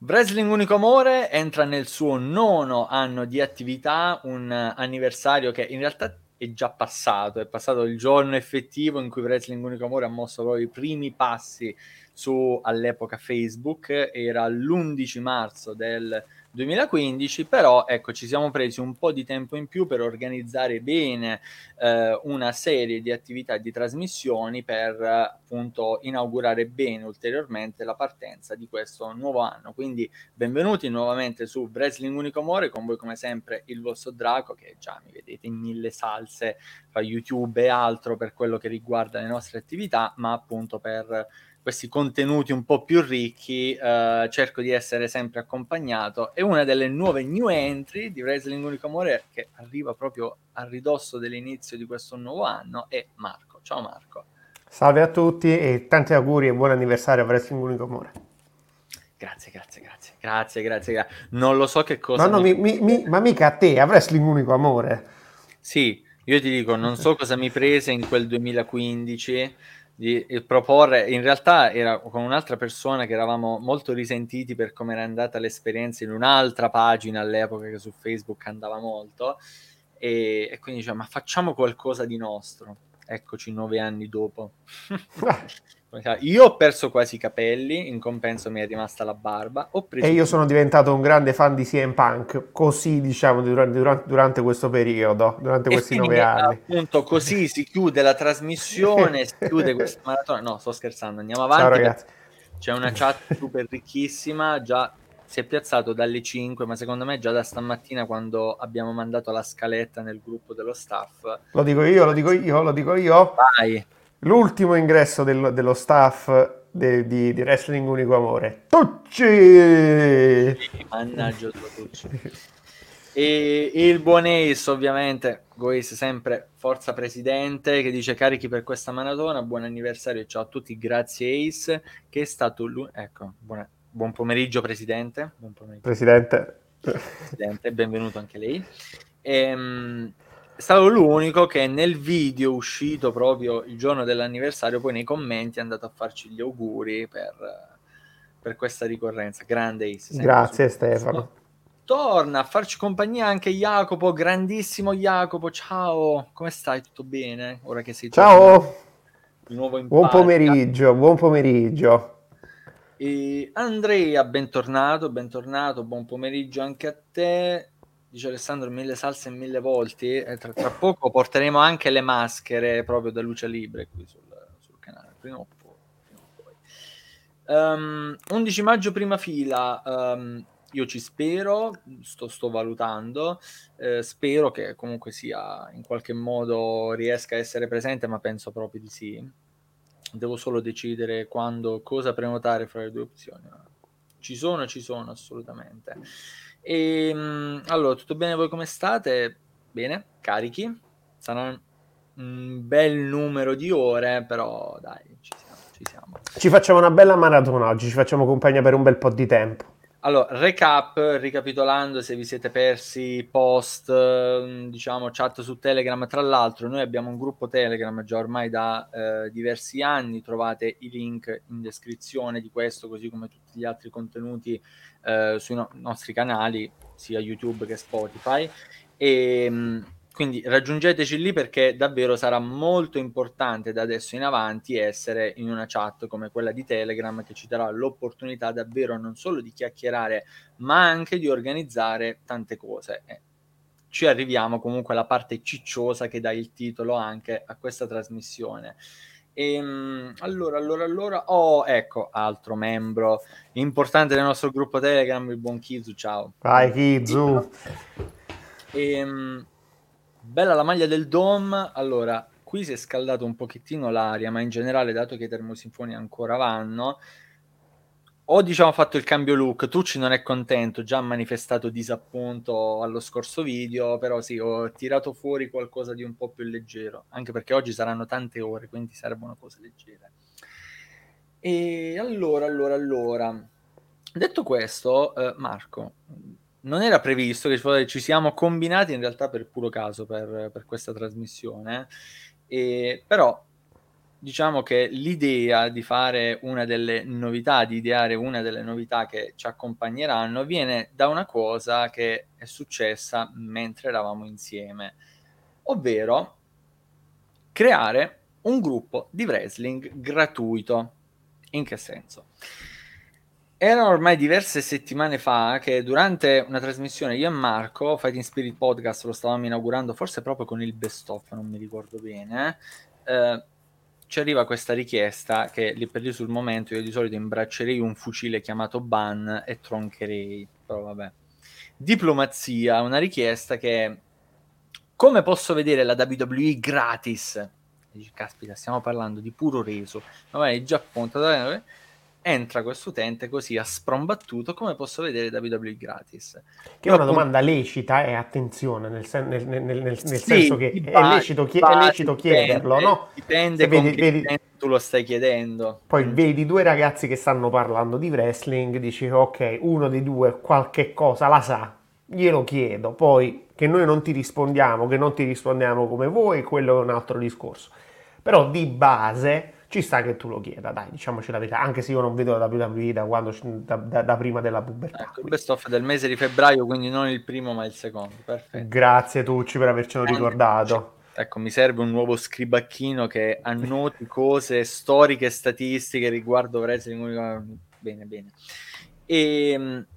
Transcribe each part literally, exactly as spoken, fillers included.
Wrestling Unico Amore entra nel suo nono anno di attività, un anniversario che in realtà è già passato, è passato il giorno effettivo in cui Wrestling Unico Amore ha mosso proprio i primi passi su, all'epoca, Facebook, era l'undici marzo del duemilaquindici, però ecco ci siamo presi un po' di tempo in più per organizzare bene eh, una serie di attività e di trasmissioni per appunto inaugurare bene ulteriormente la partenza di questo nuovo anno. Quindi benvenuti nuovamente su Wrestling Unico Amore, con voi come sempre il vostro Draco, che già mi vedete in mille salse fra YouTube e altro per quello che riguarda le nostre attività, ma appunto per questi contenuti un po' più ricchi eh, cerco di essere sempre accompagnato, e una delle nuove new entry di Wrestling Unico Amore che arriva proprio a ridosso dell'inizio di questo nuovo anno è Marco. Ciao Marco. Salve a tutti e tanti auguri e buon anniversario a Wrestling Unico Amore. Grazie, grazie, grazie, grazie, grazie, grazie. Non lo so che Ma, cosa no, mi... mi, mi, mi, ma mica a te, a Wrestling Unico Amore. Sì, io ti dico, non so cosa mi prese in quel duemilaquindici di eh, proporre, in realtà era con un'altra persona che eravamo molto risentiti per come era andata l'esperienza in un'altra pagina all'epoca che su Facebook andava molto, e, e quindi diciamo, ma facciamo qualcosa di nostro. Eccoci nove anni dopo. Io ho perso quasi i capelli, in compenso mi è rimasta la barba, ho E preso io chili. sono diventato un grande fan di C M Punk, così diciamo durante, durante, durante questo periodo, durante E questi nove quindi anni. appunto così si chiude la trasmissione, si chiude questa maratona. No, sto scherzando, andiamo Ciao avanti perché ragazzi. c'è una chat super ricchissima, già si è piazzato dalle cinque, ma secondo me già da stamattina, quando abbiamo mandato la scaletta nel gruppo dello staff. Lo dico io, lo dico io, lo dico io. Vai. L'ultimo ingresso del- dello staff de- di, di Wrestling Unico Amore. Tucci! Mannaggia tua Tucci. E, e il buon Ace, ovviamente, Gois sempre forza presidente, che dice carichi per questa maratona, buon anniversario, ciao a tutti, grazie Ace, che è stato lui. Ecco, buona- buon pomeriggio presidente, buon pomeriggio Presidente. presidente, benvenuto anche lei. Ehm, è stato l'unico che nel video uscito proprio il giorno dell'anniversario, poi nei commenti è andato a farci gli auguri per, per questa ricorrenza. Grande Ace, sempre su Grazie questo. Stefano. Torna a farci compagnia anche Jacopo, grandissimo Jacopo, ciao, come stai? Tutto bene? Ora che sei tornato Ciao, di nuovo in buon patria. pomeriggio, buon pomeriggio. E Andrea, bentornato, bentornato, buon pomeriggio anche a te. Dice Alessandro, mille salse e mille volti. E tra, tra poco porteremo anche le maschere proprio da Lucia Libre qui sul, sul canale, prima o poi. Prima o poi. Um, undici maggio prima fila, um, io ci spero, sto, sto valutando, eh, spero che comunque sia in qualche modo riesca a essere presente, ma penso proprio di sì. Devo solo decidere quando, cosa prenotare fra le due opzioni. Ci sono, ci sono assolutamente. E, mh, allora, tutto bene? Voi come state? Bene, carichi. Sarà un bel numero di ore, però dai, ci siamo, ci siamo. Ci facciamo una bella maratona oggi, ci facciamo compagnia per un bel po' di tempo. Allora, recap, ricapitolando, se vi siete persi post, eh, diciamo, chat su Telegram, tra l'altro noi abbiamo un gruppo Telegram già ormai da eh, diversi anni, trovate i link in descrizione di questo, così come tutti gli altri contenuti eh, sui no- nostri canali, sia YouTube che Spotify, e mh, quindi raggiungeteci lì, perché davvero sarà molto importante da adesso in avanti essere in una chat come quella di Telegram, che ci darà l'opportunità davvero non solo di chiacchierare, ma anche di organizzare tante cose. Eh, ci arriviamo comunque alla parte cicciosa che dà il titolo anche a questa trasmissione. E, allora, allora, allora, oh, ecco, altro membro importante del nostro gruppo Telegram, il buon Kizu, ciao. Vai Kizu. E, bella la maglia del Dom. Allora, qui si è scaldato un pochettino l'aria, ma in generale, dato che i termosinfoni ancora vanno, ho diciamo fatto il cambio look. Tucci non è contento, già ha manifestato disappunto allo scorso video, però sì, ho tirato fuori qualcosa di un po' più leggero, anche perché oggi saranno tante ore, quindi servono cose leggere. E allora, allora, allora, detto questo, eh, Marco, non era previsto che ci siamo combinati in realtà per puro caso per, per questa trasmissione, e, però diciamo che l'idea di fare una delle novità, di ideare una delle novità che ci accompagneranno, viene da una cosa che è successa mentre eravamo insieme, ovvero creare un gruppo di wrestling gratuito. In che senso? Erano ormai diverse settimane fa che durante una trasmissione io e Marco, Fighting Spirit Podcast, lo stavamo inaugurando forse proprio con il best of, non mi ricordo bene, eh, ci arriva questa richiesta che lì per lì sul momento io di solito imbraccerei un fucile chiamato Ban e troncherei, però vabbè. Diplomazia, una richiesta che come posso vedere la W W E gratis? E dici, caspita, stiamo parlando di puro reso, magari già puntato, entra questo utente così a sprombattuto, come posso vedere W W E gratis? Che è Io una appunto, domanda lecita e attenzione, nel, sen- nel- nel- nel- nel sì, senso che di è ba- lecito, di chie- è base lecito chiederlo, dipende, no? Se dipende con vedi, che vedi- intento tu lo stai chiedendo. poi Quindi, vedi due ragazzi che stanno parlando di wrestling, dici ok, uno dei due qualche cosa la sa, glielo chiedo, poi che noi non ti rispondiamo, che non ti rispondiamo come voi, quello è un altro discorso. Però di base ci sta che tu lo chieda, dai, diciamoci la verità, anche se io non vedo la W W E da, quando, da, da- da prima della pubertà. ecco, il Quindi. best of del mese di febbraio, quindi non il primo ma il secondo, perfetto. Grazie Tucci per avercelo Grande Tucci. ricordato. Ecco, mi serve un nuovo scribacchino che annoti cose storiche e statistiche riguardo wrestling. Bene, bene. E mh,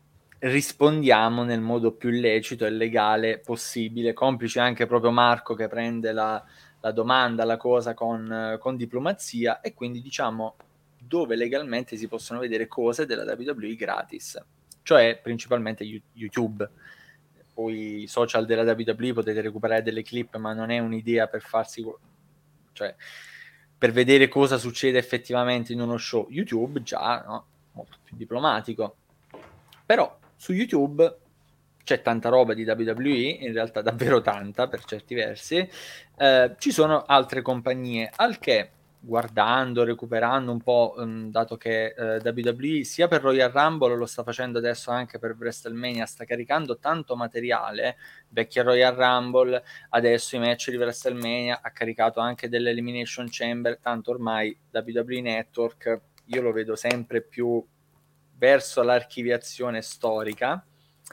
rispondiamo nel modo più lecito e legale possibile, complice anche proprio Marco che prende la, la domanda, la cosa con, con diplomazia, e quindi diciamo dove legalmente si possono vedere cose della W W E gratis, cioè principalmente YouTube. Poi i social della W W E potete recuperare delle clip, ma non è un'idea per farsi, cioè per vedere cosa succede effettivamente in uno show. YouTube già, no? Molto più diplomatico. Però su YouTube c'è tanta roba di W W E, in realtà davvero tanta per certi versi. Eh, ci sono altre compagnie, al che guardando, recuperando un po', um, dato che eh, W W E sia per Royal Rumble lo sta facendo adesso anche per WrestleMania, sta caricando tanto materiale, vecchia Royal Rumble, adesso i match di WrestleMania, ha caricato anche dell'Elimination Chamber, tanto ormai W W E Network io lo vedo sempre più verso l'archiviazione storica.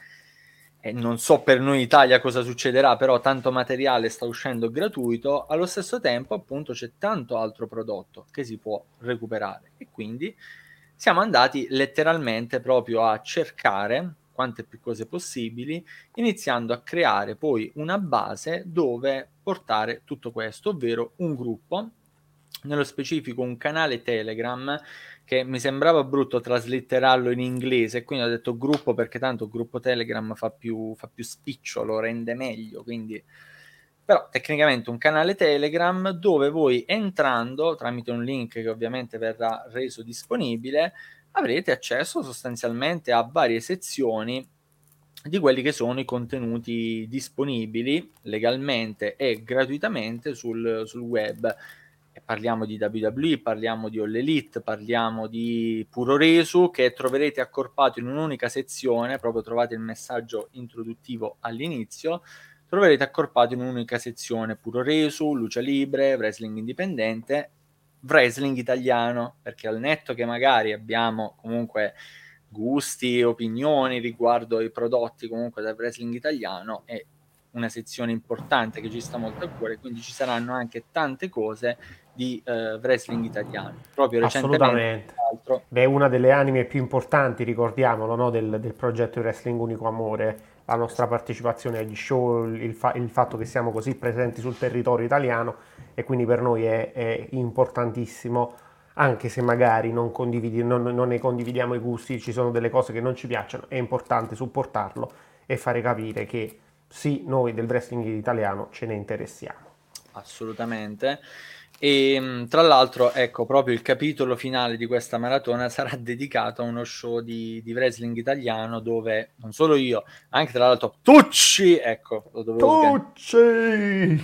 E non so per noi in Italia cosa succederà, però tanto materiale sta uscendo gratuito, allo stesso tempo appunto c'è tanto altro prodotto che si può recuperare, e quindi siamo andati letteralmente proprio a cercare quante più cose possibili, iniziando a creare poi una base dove portare tutto questo, ovvero un gruppo, nello specifico un canale Telegram, che mi sembrava brutto traslitterarlo in inglese, quindi ho detto gruppo perché tanto il gruppo Telegram fa più, fa più spiccio, lo rende meglio, quindi però tecnicamente un canale Telegram dove voi entrando tramite un link che ovviamente verrà reso disponibile avrete accesso sostanzialmente a varie sezioni di quelli che sono i contenuti disponibili legalmente e gratuitamente sul, sul web. E parliamo di W W E, parliamo di All Elite, parliamo di Puro Resu, che troverete accorpato in un'unica sezione, proprio trovate il messaggio introduttivo all'inizio, troverete accorpato in un'unica sezione Puro Resu, Lucha Libre, Wrestling Indipendente, Wrestling Italiano, perché al netto che magari abbiamo comunque gusti, opinioni riguardo i prodotti comunque del wrestling italiano, è una sezione importante che ci sta molto a cuore, quindi ci saranno anche tante cose di eh, wrestling italiano. Proprio recentemente, Assolutamente. tra l'altro, Beh, è una delle anime più importanti, ricordiamolo, no, del, del progetto Wrestling Unico Amore, la nostra partecipazione agli show, il, fa- il fatto che siamo così presenti sul territorio italiano e quindi per noi è, è importantissimo, anche se magari non, condividi- non- non ne condividiamo i gusti, ci sono delle cose che non ci piacciono, è importante supportarlo e fare capire che sì, noi del wrestling italiano ce ne interessiamo. assolutamente. E mh, tra l'altro, ecco, proprio il capitolo finale di questa maratona sarà dedicato a uno show di, di wrestling italiano dove non solo io, anche tra l'altro Tucci, ecco, lo dovevo sganciare. Tucci!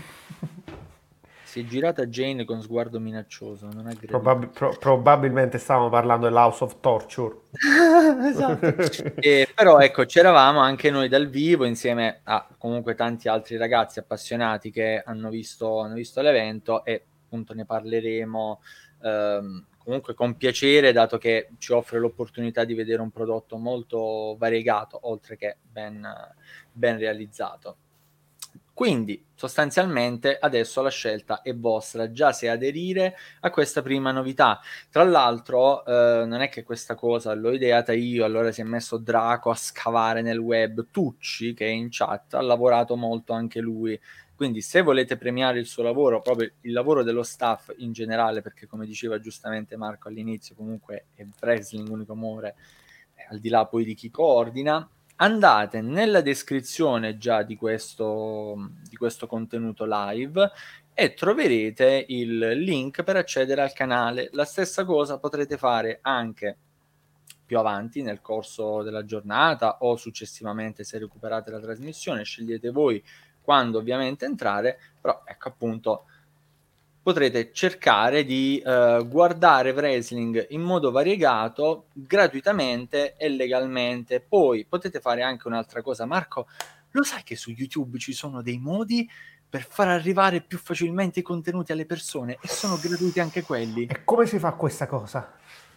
Si è girata Jane con sguardo minaccioso, non ha gradito. Probab- pro- probabilmente stavamo parlando dell'House of Torture. Esatto. E, però ecco, c'eravamo anche noi dal vivo insieme a comunque tanti altri ragazzi appassionati che hanno visto, hanno visto l'evento, e appunto ne parleremo ehm, comunque con piacere, dato che ci offre l'opportunità di vedere un prodotto molto variegato, oltre che ben, ben realizzato. Quindi sostanzialmente adesso la scelta è vostra, già se aderire a questa prima novità. Tra l'altro eh, non è che questa cosa l'ho ideata io, allora si è messo Draco a scavare nel web. Tucci, che è in chat, ha lavorato molto anche lui. Quindi se volete premiare il suo lavoro, proprio il lavoro dello staff in generale, perché come diceva giustamente Marco all'inizio, comunque è wrestling unico amore, eh, al di là poi di chi coordina, andate nella descrizione già di questo, di questo contenuto live e troverete il link per accedere al canale. La stessa cosa potrete fare anche più avanti nel corso della giornata o successivamente se recuperate la trasmissione, scegliete voi quando ovviamente entrare, però ecco appunto potrete cercare di eh, guardare wrestling in modo variegato, gratuitamente e legalmente. Poi potete fare anche un'altra cosa. Marco, lo sai che su YouTube ci sono dei modi per far arrivare più facilmente i contenuti alle persone e sono gratuiti anche quelli? E come si fa questa cosa?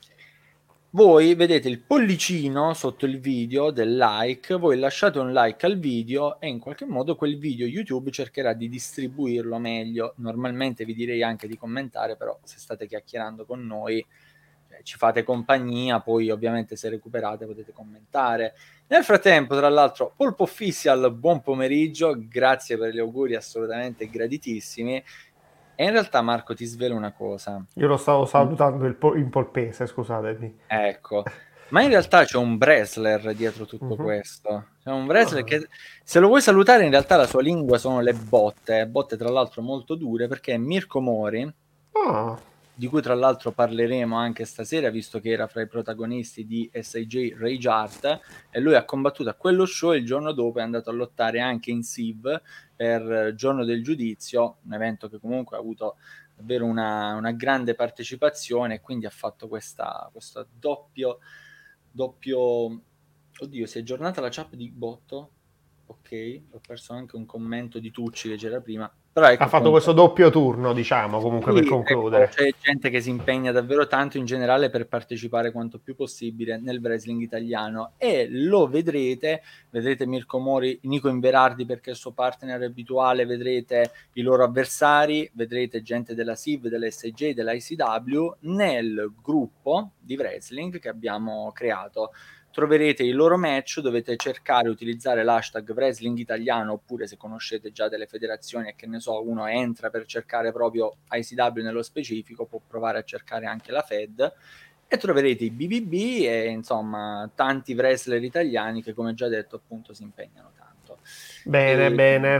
Voi vedete il pollicino sotto il video del like, voi lasciate un like al video e in qualche modo quel video YouTube cercherà di distribuirlo meglio. Normalmente vi direi anche di commentare, però se state chiacchierando con noi eh, ci fate compagnia, poi ovviamente se recuperate potete commentare. Nel frattempo, tra l'altro, Polpo Official, buon pomeriggio, grazie per gli auguri assolutamente graditissimi. E in realtà Marco ti svelo una cosa. Io lo stavo salutando il po- in polpese, scusatemi. Ecco, ma in realtà c'è un wrestler dietro tutto Mhm. questo. C'è un wrestler Ah. che, se lo vuoi salutare, in realtà la sua lingua sono le botte, botte tra l'altro molto dure, perché è Mirko Mori, Ah. di cui tra l'altro parleremo anche stasera, visto che era fra i protagonisti di S I J Rage Art, e lui ha combattuto a quello show e il giorno dopo è andato a lottare anche in S I V per Giorno del Giudizio, un evento che comunque ha avuto davvero una, una grande partecipazione e quindi ha fatto questa, questo doppio, doppio... Oddio, si è aggiornata la chat di Botto? Ok, ho perso anche un commento di Tucci che c'era prima, però Ha ecco fatto questo appunto. doppio turno, diciamo, comunque per Sì, ecco, concludere. c'è gente che si impegna davvero tanto in generale per partecipare quanto più possibile nel wrestling italiano e lo vedrete, vedrete Mirko Mori, Nico Inverardi perché è il suo partner abituale, vedrete i loro avversari, vedrete gente della S I V, dell'S I J, dell'I C W nel gruppo di wrestling che abbiamo creato. Troverete i loro match, dovete cercare, utilizzare l'hashtag wrestling italiano oppure se conoscete già delle federazioni e che ne so, uno entra per cercare proprio I C W nello specifico, può provare a cercare anche la Fed e troverete i B B B e insomma tanti wrestler italiani che come già detto appunto si impegnano tanto. Bene, E, bene.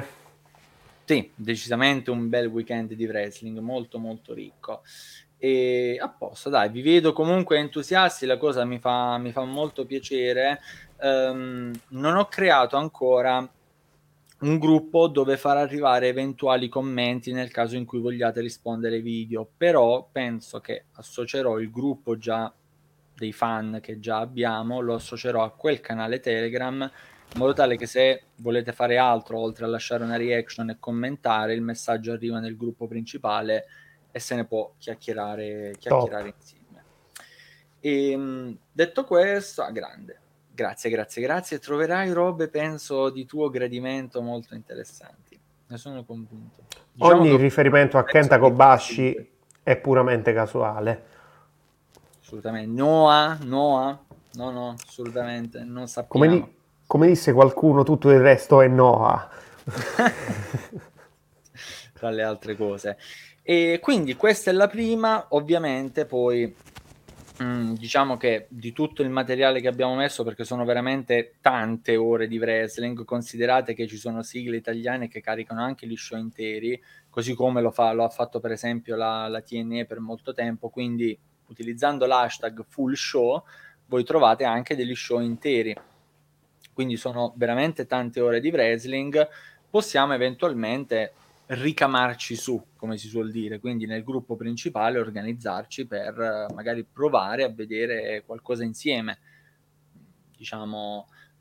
sì, decisamente un bel weekend di wrestling, molto molto ricco. E a posto, dai, vi vedo comunque entusiasti, la cosa mi fa, mi fa molto piacere. Um, non ho creato ancora un gruppo dove far arrivare eventuali commenti nel caso in cui vogliate rispondere ai video, però penso che associerò il gruppo già dei fan che già abbiamo, lo associerò a quel canale Telegram in modo tale che se volete fare altro oltre a lasciare una reaction e commentare, il messaggio arriva nel gruppo principale e se ne può chiacchierare, Top. chiacchierare insieme. E, detto questo, a grande. Grazie, grazie, grazie. Troverai robe, penso, di tuo gradimento molto interessanti. Ne sono convinto. Diciamo che Ogni ho riferimento a apprezzo Kenta dei consigli. Kobashi è puramente casuale. Assolutamente. Noah, Noah, no, no, assolutamente. Non Come, sappiamo. di- come disse qualcuno, tutto il resto è Noah. Tra le altre cose. E quindi questa è la prima, ovviamente poi mh, diciamo che di tutto il materiale che abbiamo messo, perché sono veramente tante ore di wrestling, considerate che ci sono sigle italiane che caricano anche gli show interi, così come lo, fa, lo ha fatto per esempio la, la T N E per molto tempo, quindi utilizzando l'hashtag full show voi trovate anche degli show interi. Quindi sono veramente tante ore di wrestling, possiamo eventualmente ricamarci su, come si suol dire, quindi nel gruppo principale organizzarci per eh, magari provare a vedere qualcosa insieme, diciamo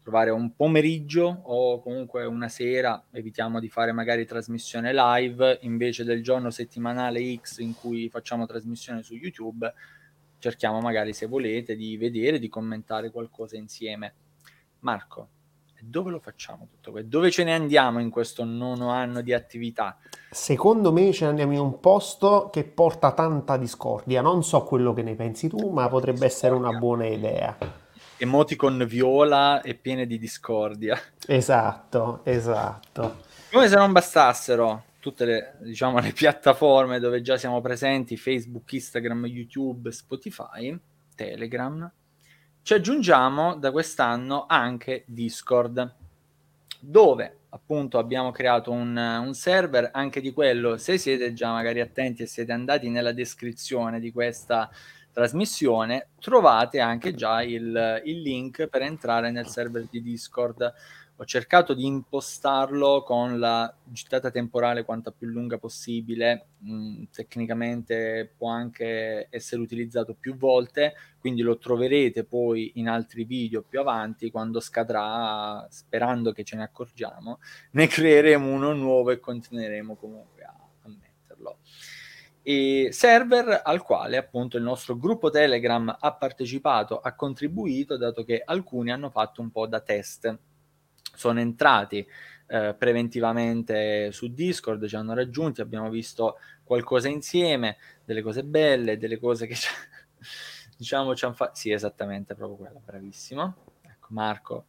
trovare un pomeriggio o comunque una sera, evitiamo di fare magari trasmissione live, invece del giorno settimanale X in cui facciamo trasmissione su YouTube, cerchiamo magari, se volete, di vedere, di commentare qualcosa insieme. Marco, dove lo facciamo tutto questo? Dove ce ne andiamo in questo nono anno di attività? Secondo me ce ne andiamo in un posto che porta tanta discordia. Non so quello che ne pensi tu, ma potrebbe essere una Discordia. buona idea. Emoticon viola e piene di discordia. Esatto, esatto. Come se non bastassero tutte le, diciamo, le piattaforme dove già siamo presenti, Facebook, Instagram, YouTube, Spotify, Telegram, ci aggiungiamo da quest'anno anche Discord, dove appunto abbiamo creato un, un server. Anche di quello, se siete già magari attenti e siete andati nella descrizione di questa trasmissione, trovate anche già il, il link per entrare nel server di Discord. Ho cercato di impostarlo con la gittata temporale quanta più lunga possibile. Mm, tecnicamente può anche essere utilizzato più volte, quindi lo troverete poi in altri video più avanti. Quando scadrà, sperando che ce ne accorgiamo, ne creeremo uno nuovo e continueremo comunque a, a metterlo. E server al quale appunto il nostro gruppo Telegram ha partecipato, ha contribuito, dato che alcuni hanno fatto un po' da test. Sono entrati eh, preventivamente su Discord, ci hanno raggiunti, abbiamo visto qualcosa insieme, delle cose belle, delle cose che diciamo ci hanno fatto. Sì, esattamente, proprio quella, bravissimo. Ecco, Marco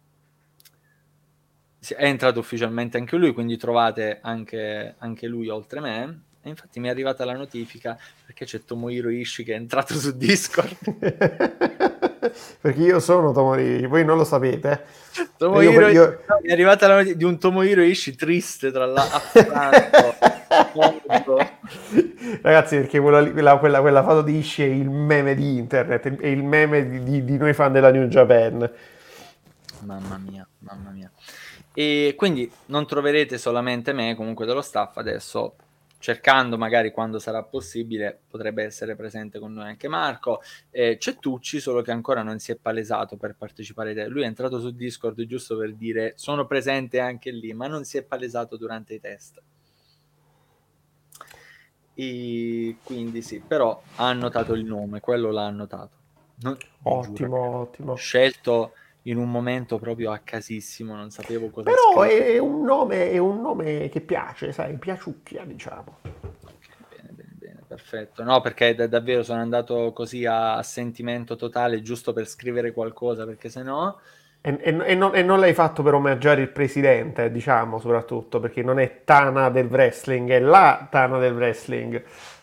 è entrato ufficialmente anche lui, quindi trovate anche, anche lui oltre me. E infatti mi è arrivata la notifica perché c'è Tomohiro Ishii che è entrato su Discord. Perché io sono Tomohiro, voi non lo sapete. Tomohiro, io, io... no, mi è arrivata la notifica di un Tomohiro Ishii triste, tra l'altro. Ragazzi, perché quella, quella, quella, quella foto di Ishii è il meme di internet, è il meme di, di, di noi fan della New Japan. Mamma mia, mamma mia. E quindi non troverete solamente me, comunque dello staff adesso, cercando magari quando sarà possibile, potrebbe essere presente con noi anche Marco. Eh, c'è Tucci, solo che ancora non si è palesato per partecipare. Lui è entrato su Discord giusto per dire sono presente anche lì, ma non si è palesato durante i test. E quindi sì, però ha annotato il nome, quello l'ha annotato. Non, ottimo, ottimo. Scelto in un momento proprio a casissimo, non sapevo cosa Però scrivere. è un nome, è un nome che piace, sai, piaciucchia, diciamo. Ok, bene, bene, bene, perfetto. No, perché da- davvero sono andato così a, a sentimento totale, giusto per scrivere qualcosa, perché sennò... E, e- e non, e non l'hai fatto per omaggiare il presidente, diciamo, soprattutto, perché non è Tana del wrestling, è la Tana del wrestling.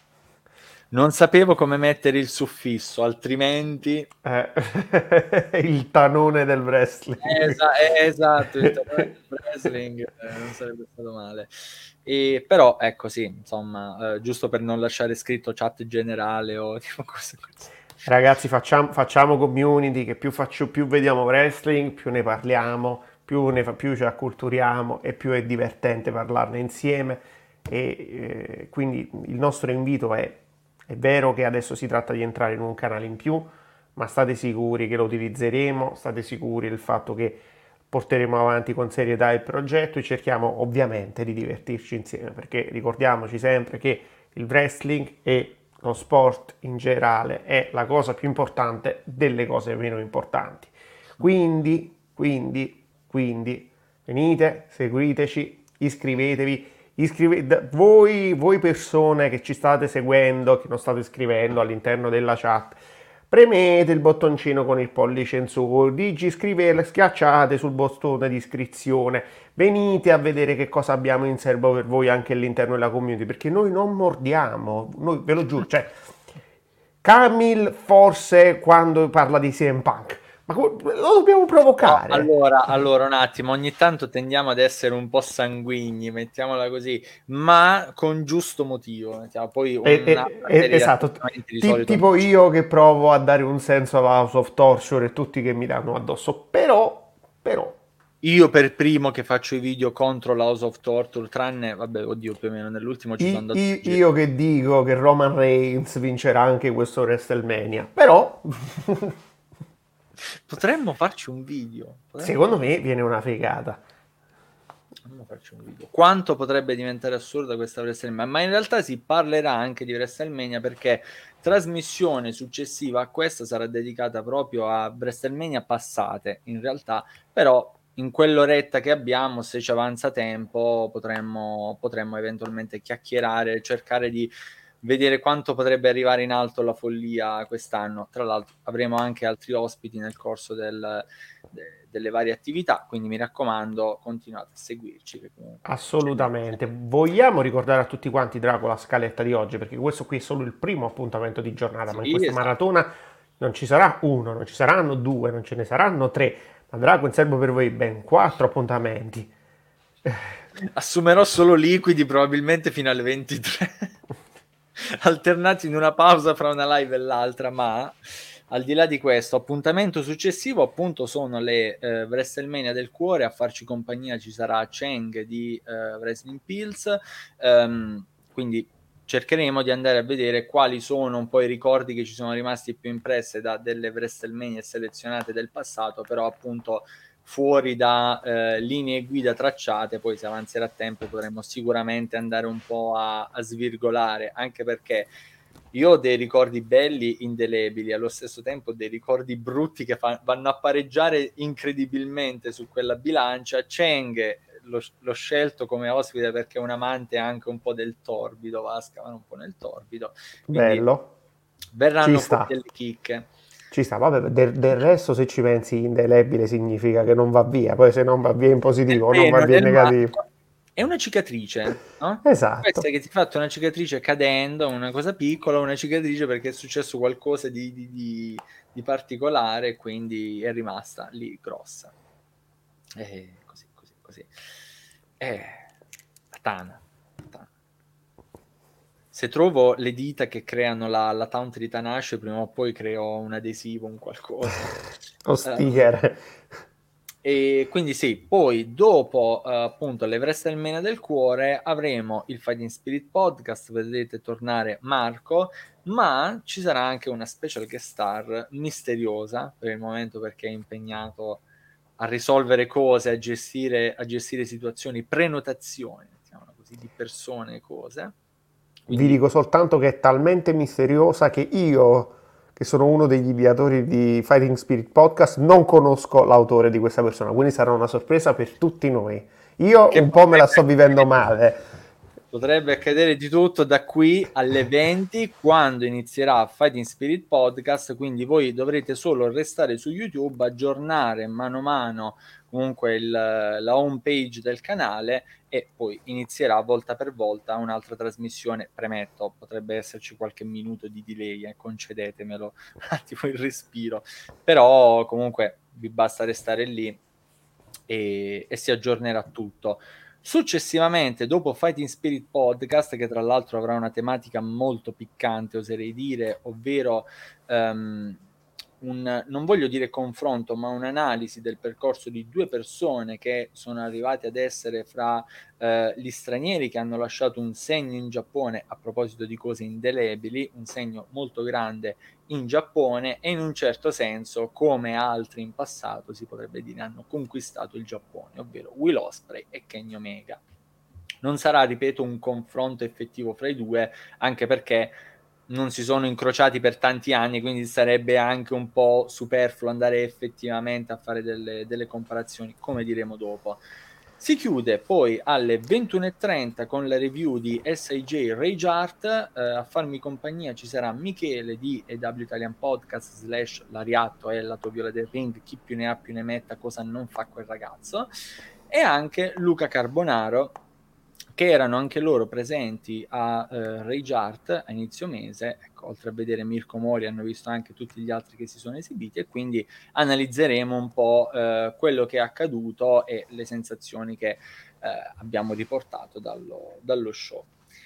Non sapevo come mettere il suffisso, altrimenti... Eh, il tanone del wrestling. Esa- eh, esatto, il talento del wrestling eh, non sarebbe stato male. E, però ecco sì, insomma, eh, giusto per non lasciare scritto chat generale o tipo cose così. Ragazzi, facciamo, facciamo community, che più, faccio, più vediamo wrestling, più ne parliamo, più, ne fa, più ci acculturiamo e più è divertente parlarne insieme. E eh, quindi il nostro invito è, è vero che adesso si tratta di entrare in un canale in più, ma state sicuri che lo utilizzeremo, state sicuri del fatto che porteremo avanti con serietà il progetto e cerchiamo ovviamente di divertirci insieme, perché ricordiamoci sempre che il wrestling e lo sport in generale è la cosa più importante delle cose meno importanti. Quindi, quindi, quindi, venite, seguiteci, iscrivetevi, iscrivete, voi, voi persone che ci state seguendo, che non state scrivendo all'interno della chat, premete il bottoncino con il pollice in su, digi iscrivere, schiacciate sul bottone di iscrizione, venite a vedere che cosa abbiamo in serbo per voi anche all'interno della community, perché noi non mordiamo, noi ve lo giuro, cioè Camil forse quando parla di C M Punk, ma lo dobbiamo provocare. No, allora, allora, un attimo, ogni tanto tendiamo ad essere un po' sanguigni, mettiamola così, ma con giusto motivo. Mettiamo poi E, una e, e, serie di esatto, atteggiamenti di Ti- solito. tipo io che provo a dare un senso alla House of Torture e tutti che mi danno addosso, però, però, Io per primo che faccio i video contro l'House of Torture, tranne, vabbè, oddio, più o meno nell'ultimo ci sono i- andato. i- io che dico che Roman Reigns vincerà anche questo WrestleMania, però... Potremmo farci un video. Potremmo Secondo farci... me viene una figata. Potremmo farci un video. Quanto potrebbe diventare assurda questa WrestleMania? Ma in realtà si parlerà anche di WrestleMania, perché trasmissione successiva a questa sarà dedicata proprio a WrestleMania passate, in realtà, però in quell'oretta che abbiamo, se ci avanza tempo, potremmo, potremmo eventualmente chiacchierare, cercare di vedere quanto potrebbe arrivare in alto la follia quest'anno. Tra l'altro avremo anche altri ospiti nel corso del, de, delle varie attività, quindi mi raccomando, continuate a seguirci, che comunque Assolutamente. Vogliamo ricordare a tutti quanti, Drago, la scaletta di oggi, perché questo qui è solo il primo appuntamento di giornata, ma in sì, questa esatto. maratona non ci sarà uno, non ci saranno due, non ce ne saranno tre, ma Drago, in serbo per voi ben quattro appuntamenti. Assumerò solo liquidi probabilmente fino alle ventitré, alternati in una pausa fra una live e l'altra, ma al di là di questo, appuntamento successivo appunto sono le eh, WrestleMania del cuore. A farci compagnia ci sarà Cheng di eh, Wrestling Pills, um, quindi cercheremo di andare a vedere quali sono un po' i ricordi che ci sono rimasti più impresse da delle WrestleMania selezionate del passato, però appunto fuori da eh, linee guida tracciate. Poi se avanzerà tempo potremo sicuramente andare un po' a, a svirgolare, anche perché io ho dei ricordi belli, indelebili, allo stesso tempo dei ricordi brutti che fa- vanno a pareggiare incredibilmente su quella bilancia. Cheng l'ho, l'ho scelto come ospite perché è un amante anche un po' del torbido, va a scavare un po' nel torbido, quindi Bello. Ci verranno fuori sta. delle chicche. Ci sta, vabbè, del, del resto se ci pensi indelebile significa che non va via, poi se non va via in Nel positivo o non va bene o via in nel male, negativo. è una cicatrice, no? Questa Esatto. che ti ha fatto una cicatrice cadendo, una cosa piccola, una cicatrice perché è successo qualcosa di, di, di, di particolare e quindi è rimasta lì grossa. E così, così, così. Eh, Tana, Tana. Se trovo le dita che creano la, la taunt di Tanahashi, prima o poi creo un adesivo, un qualcosa. Lo Um, sticker. E quindi sì, poi dopo eh, appunto le WrestleMania del cuore avremo il Fighting Spirit Podcast, vedrete tornare Marco, ma ci sarà anche una special guest star misteriosa per il momento, perché è impegnato a risolvere cose, a gestire, a gestire situazioni, prenotazioni, mettiamola così, di persone e cose. Vi Quindi dico soltanto che è talmente misteriosa che io, che sono uno degli ideatori di Fighting Spirit Podcast, non conosco l'autore di questa persona, quindi sarà una sorpresa per tutti noi. Io che un po' me la potrebbe sto vivendo accadere male. Potrebbe accadere di tutto da qui alle venti, quando inizierà Fighting Spirit Podcast, quindi voi dovrete solo restare su YouTube, aggiornare mano a mano comunque il, la home page del canale, e poi inizierà volta per volta un'altra trasmissione. Premetto, potrebbe esserci qualche minuto di delay, eh, concedetemelo un attimo il respiro, però comunque vi basta restare lì e, e si aggiornerà tutto. Successivamente, dopo Fighting Spirit Podcast, che tra l'altro avrà una tematica molto piccante, oserei dire, ovvero um, un, non voglio dire confronto, ma un'analisi del percorso di due persone che sono arrivate ad essere fra eh, gli stranieri che hanno lasciato un segno in Giappone, a proposito di cose indelebili, un segno molto grande in Giappone, e in un certo senso, come altri in passato, si potrebbe dire, hanno conquistato il Giappone, ovvero Will Ospreay e Kenny Omega. Non sarà, ripeto, un confronto effettivo fra i due, anche perché non si sono incrociati per tanti anni, quindi sarebbe anche un po' superfluo andare effettivamente a fare delle, delle comparazioni, come diremo dopo. Si chiude poi alle ventuno e trenta con la review di S I J Rage Art. Eh, a farmi compagnia ci sarà Michele di E W Italian Podcast slash Lariatto è la tua viola del ring, chi più ne ha più ne metta, cosa non fa quel ragazzo, e anche Luca Carbonaro, che erano anche loro presenti a eh, Rage Art a inizio mese. Ecco, oltre a vedere Mirko Mori hanno visto anche tutti gli altri che si sono esibiti, e quindi analizzeremo un po' eh, quello che è accaduto e le sensazioni che eh, abbiamo riportato dallo, dallo show.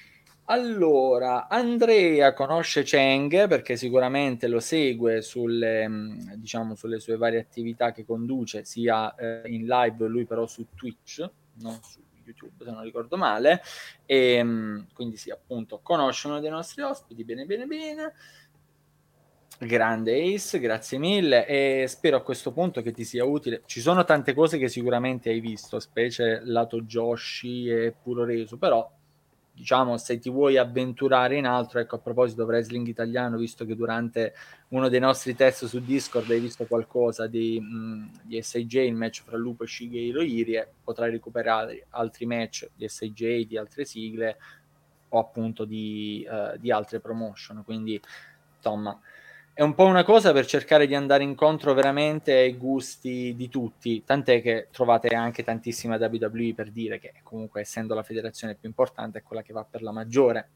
Allora, Andrea conosce Cheng perché sicuramente lo segue sulle, diciamo, sulle sue varie attività che conduce, sia eh, in live, lui però su Twitch, non su YouTube se non ricordo male, e quindi sì, appunto, conosce uno dei nostri ospiti, bene bene bene. Grande Ace, grazie mille e spero a questo punto che ti sia utile. Ci sono tante cose che sicuramente hai visto, specie lato Joshi e Puro Resu, però diciamo se ti vuoi avventurare in altro, ecco a proposito wrestling italiano, visto che durante uno dei nostri test su Discord hai visto qualcosa di, mh, di S I J, il match fra Lupo e Shigeru Irie, potrai recuperare altri match di S I J, di altre sigle o appunto di, uh, di altre promotion, quindi insomma è un po' una cosa per cercare di andare incontro veramente ai gusti di tutti, tant'è che trovate anche tantissima W W E, per dire che comunque essendo la federazione più importante è quella che va per la maggiore,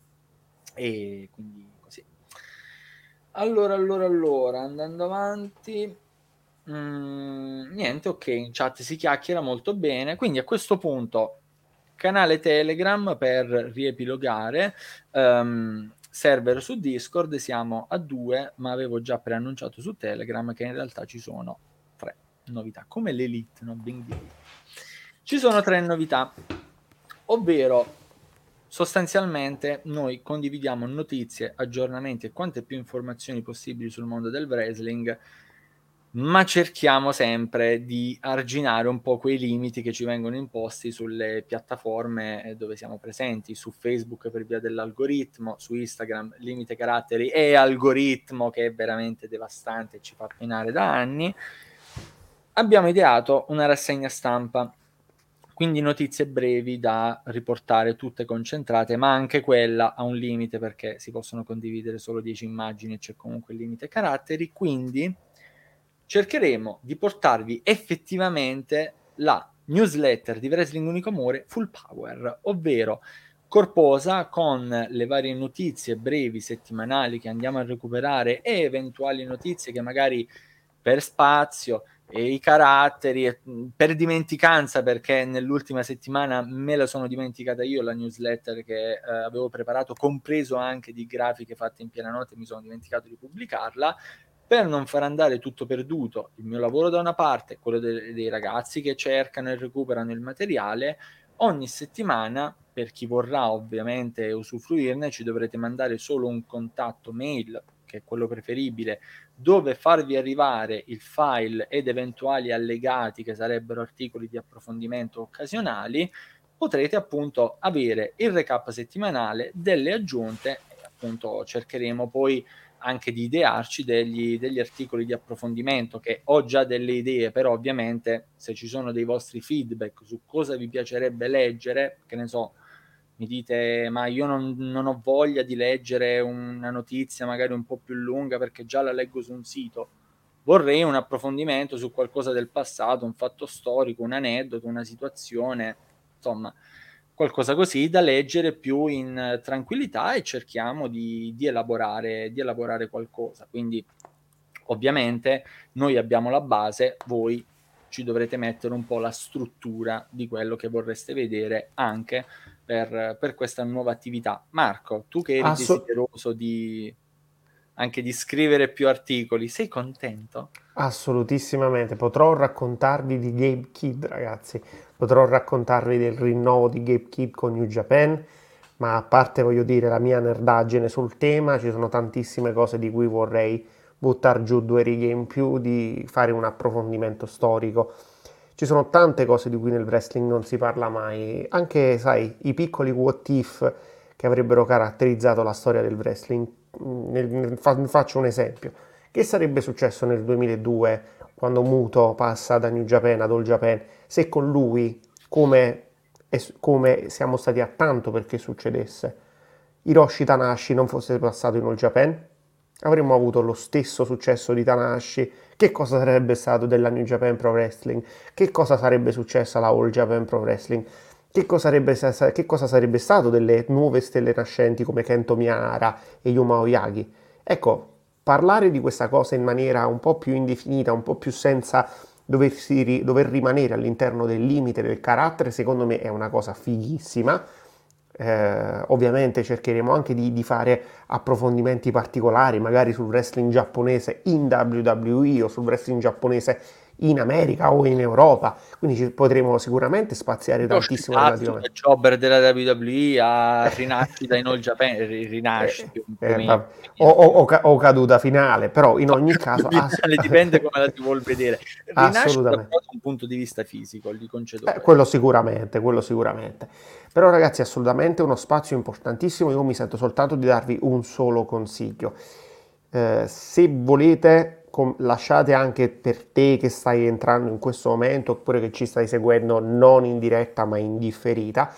e quindi così. Allora, allora, allora, andando avanti, mm, niente, ok, in chat si chiacchiera molto bene, quindi a questo punto canale Telegram per riepilogare, um, server su Discord, siamo a due, ma avevo già preannunciato su Telegram che in realtà ci sono tre novità, come l'Elite, no? Bing di Elite. Ci sono tre novità, ovvero sostanzialmente noi condividiamo notizie, aggiornamenti e quante più informazioni possibili sul mondo del wrestling, ma cerchiamo sempre di arginare un po' quei limiti che ci vengono imposti sulle piattaforme dove siamo presenti, su Facebook per via dell'algoritmo, su Instagram limite caratteri e algoritmo che è veramente devastante e ci fa penare da anni. Abbiamo ideato una rassegna stampa, quindi notizie brevi da riportare tutte concentrate, ma anche quella ha un limite perché si possono condividere solo dieci immagini e c'è comunque il limite caratteri, quindi cercheremo di portarvi effettivamente la newsletter di Wrestling Unico Amore Full Power, ovvero corposa con le varie notizie brevi settimanali che andiamo a recuperare e eventuali notizie che magari per spazio e i caratteri e, per dimenticanza, perché nell'ultima settimana me la sono dimenticata io la newsletter che eh, avevo preparato, compreso anche di grafiche fatte in piena notte, mi sono dimenticato di pubblicarla. Per non far andare tutto perduto, il mio lavoro da una parte, quello de- dei ragazzi che cercano e recuperano il materiale, ogni settimana, per chi vorrà ovviamente usufruirne, ci dovrete mandare solo un contatto mail, che è quello preferibile, dove farvi arrivare il file ed eventuali allegati che sarebbero articoli di approfondimento occasionali. Potrete appunto avere il recap settimanale, delle aggiunte e appunto cercheremo poi anche di idearci degli, degli articoli di approfondimento, che ho già delle idee, però ovviamente se ci sono dei vostri feedback su cosa vi piacerebbe leggere, che ne so, mi dite ma io non, non ho voglia di leggere una notizia magari un po' più lunga perché già la leggo su un sito, vorrei un approfondimento su qualcosa del passato, un fatto storico, un aneddoto, una situazione, insomma qualcosa così da leggere più in tranquillità, e cerchiamo di, di, elaborare, di elaborare qualcosa. Quindi ovviamente noi abbiamo la base, voi ci dovrete mettere un po' la struttura di quello che vorreste vedere anche per, per questa nuova attività. Marco, tu che eri Asso- desideroso di anche di scrivere più articoli, sei contento? Assolutissimamente, potrò raccontarvi di Gabe Kidd, ragazzi, potrò raccontarvi del rinnovo di Gabe Kidd con New Japan, ma a parte voglio dire la mia nerdaggine sul tema, ci sono tantissime cose di cui vorrei buttare giù due righe in più, di fare un approfondimento storico. Ci sono tante cose di cui nel wrestling non si parla mai, anche, sai, i piccoli what if che avrebbero caratterizzato la storia del wrestling. Ne faccio un esempio. Che sarebbe successo nel duemiladue quando Muto passa da New Japan ad All Japan se con lui, come, come siamo stati a tanto perché succedesse, Hiroshi Tanahashi non fosse passato in All Japan? Avremmo avuto lo stesso successo di Tanahashi. Che cosa sarebbe stato della New Japan Pro Wrestling? Che cosa sarebbe successo alla All Japan Pro Wrestling? Che cosa, sarebbe, che cosa sarebbe stato delle nuove stelle nascenti come Kento Miyahara e Yuma Oyagi? Ecco, parlare di questa cosa in maniera un po' più indefinita, un po' più senza doversi, dover rimanere all'interno del limite del carattere, secondo me è una cosa fighissima. Eh, ovviamente cercheremo anche di, di fare approfondimenti particolari, magari sul wrestling giapponese in W W E o sul wrestling giapponese in America o in Europa, quindi ci potremo sicuramente spaziare tantissimo relativamente. Da jobber della W W E a rinascita in All Japan, rinascita Eh, più o eh, meno. va- o, o- o ca- o caduta finale, però in ogni caso ass- Dipende come la si vuol vedere. Rinascita assolutamente. però da un punto di vista fisico, gli concedo Eh, questo. quello sicuramente, quello sicuramente. Però ragazzi, è assolutamente uno spazio importantissimo. Io mi sento soltanto di darvi un solo consiglio. Eh, se volete, com- lasciate anche per te che stai entrando in questo momento, oppure che ci stai seguendo non in diretta ma in differita,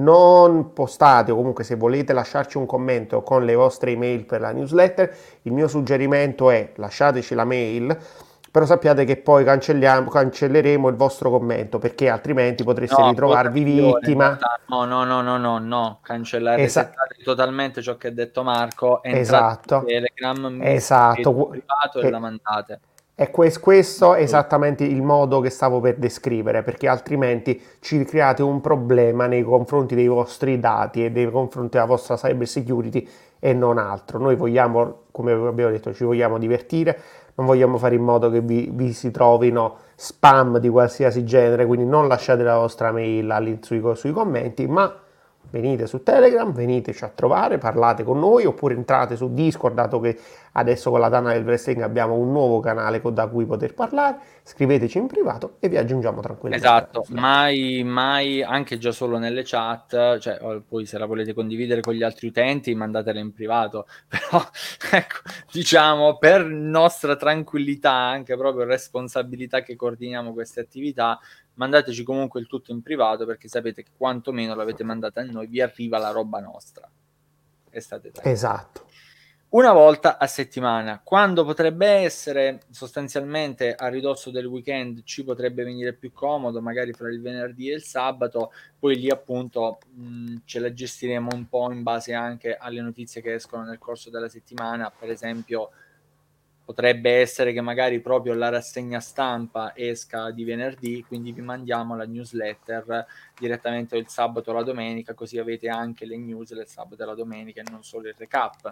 non postate, o comunque se volete lasciarci un commento con le vostre email per la newsletter, il mio suggerimento è lasciateci la mail, però sappiate che poi cancelliamo, cancelleremo il vostro commento, perché altrimenti potreste No, cosa ritrovarvi migliore, vittima. guarda, no, no, no, no, no, no, cancellare, Esa- resettare totalmente ciò che ha detto Marco, entrate su esatto, Telegram, mi scrivete in esatto. privato e la E- mandate. E que- questo è esattamente il modo che stavo per descrivere, perché altrimenti ci create un problema nei confronti dei vostri dati e nei confronti della vostra cyber security e non altro. Noi vogliamo, come abbiamo detto, ci vogliamo divertire, non vogliamo fare in modo che vi, vi si trovino spam di qualsiasi genere, quindi non lasciate la vostra mail all'in- sui, sui commenti, ma venite su Telegram, veniteci a trovare, parlate con noi, oppure entrate su Discord, dato che adesso con la Tana del Wrestling abbiamo un nuovo canale da cui poter parlare, scriveteci in privato e vi aggiungiamo tranquillamente. Esatto, mai, mai, anche già solo nelle chat, cioè poi se la volete condividere con gli altri utenti mandatela in privato, però ecco, diciamo per nostra tranquillità, anche proprio responsabilità che coordiniamo queste attività, mandateci comunque il tutto in privato, perché sapete che quantomeno l'avete mandata a noi, vi arriva la roba nostra e state tranquilli. Esatto. Una volta a settimana, quando potrebbe essere sostanzialmente a ridosso del weekend, ci potrebbe venire più comodo, magari fra il venerdì e il sabato, poi lì appunto mh, ce la gestiremo un po' in base anche alle notizie che escono nel corso della settimana. Per esempio potrebbe essere che magari proprio la rassegna stampa esca di venerdì, quindi vi mandiamo la newsletter direttamente il sabato o la domenica, così avete anche le news del sabato e la domenica e non solo il recap.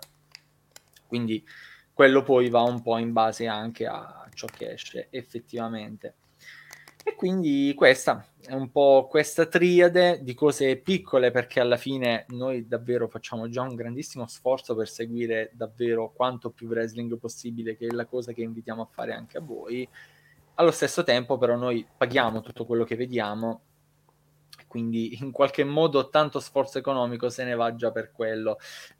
Quindi quello poi va un po' in base anche a ciò che esce effettivamente. E quindi questa è un po' questa triade di cose piccole, perché alla fine noi davvero facciamo già un grandissimo sforzo per seguire davvero quanto più wrestling possibile, che è la cosa che invitiamo a fare anche a voi. Allo stesso tempo però noi paghiamo tutto quello che vediamo, quindi in qualche modo tanto sforzo economico se ne va già per quello.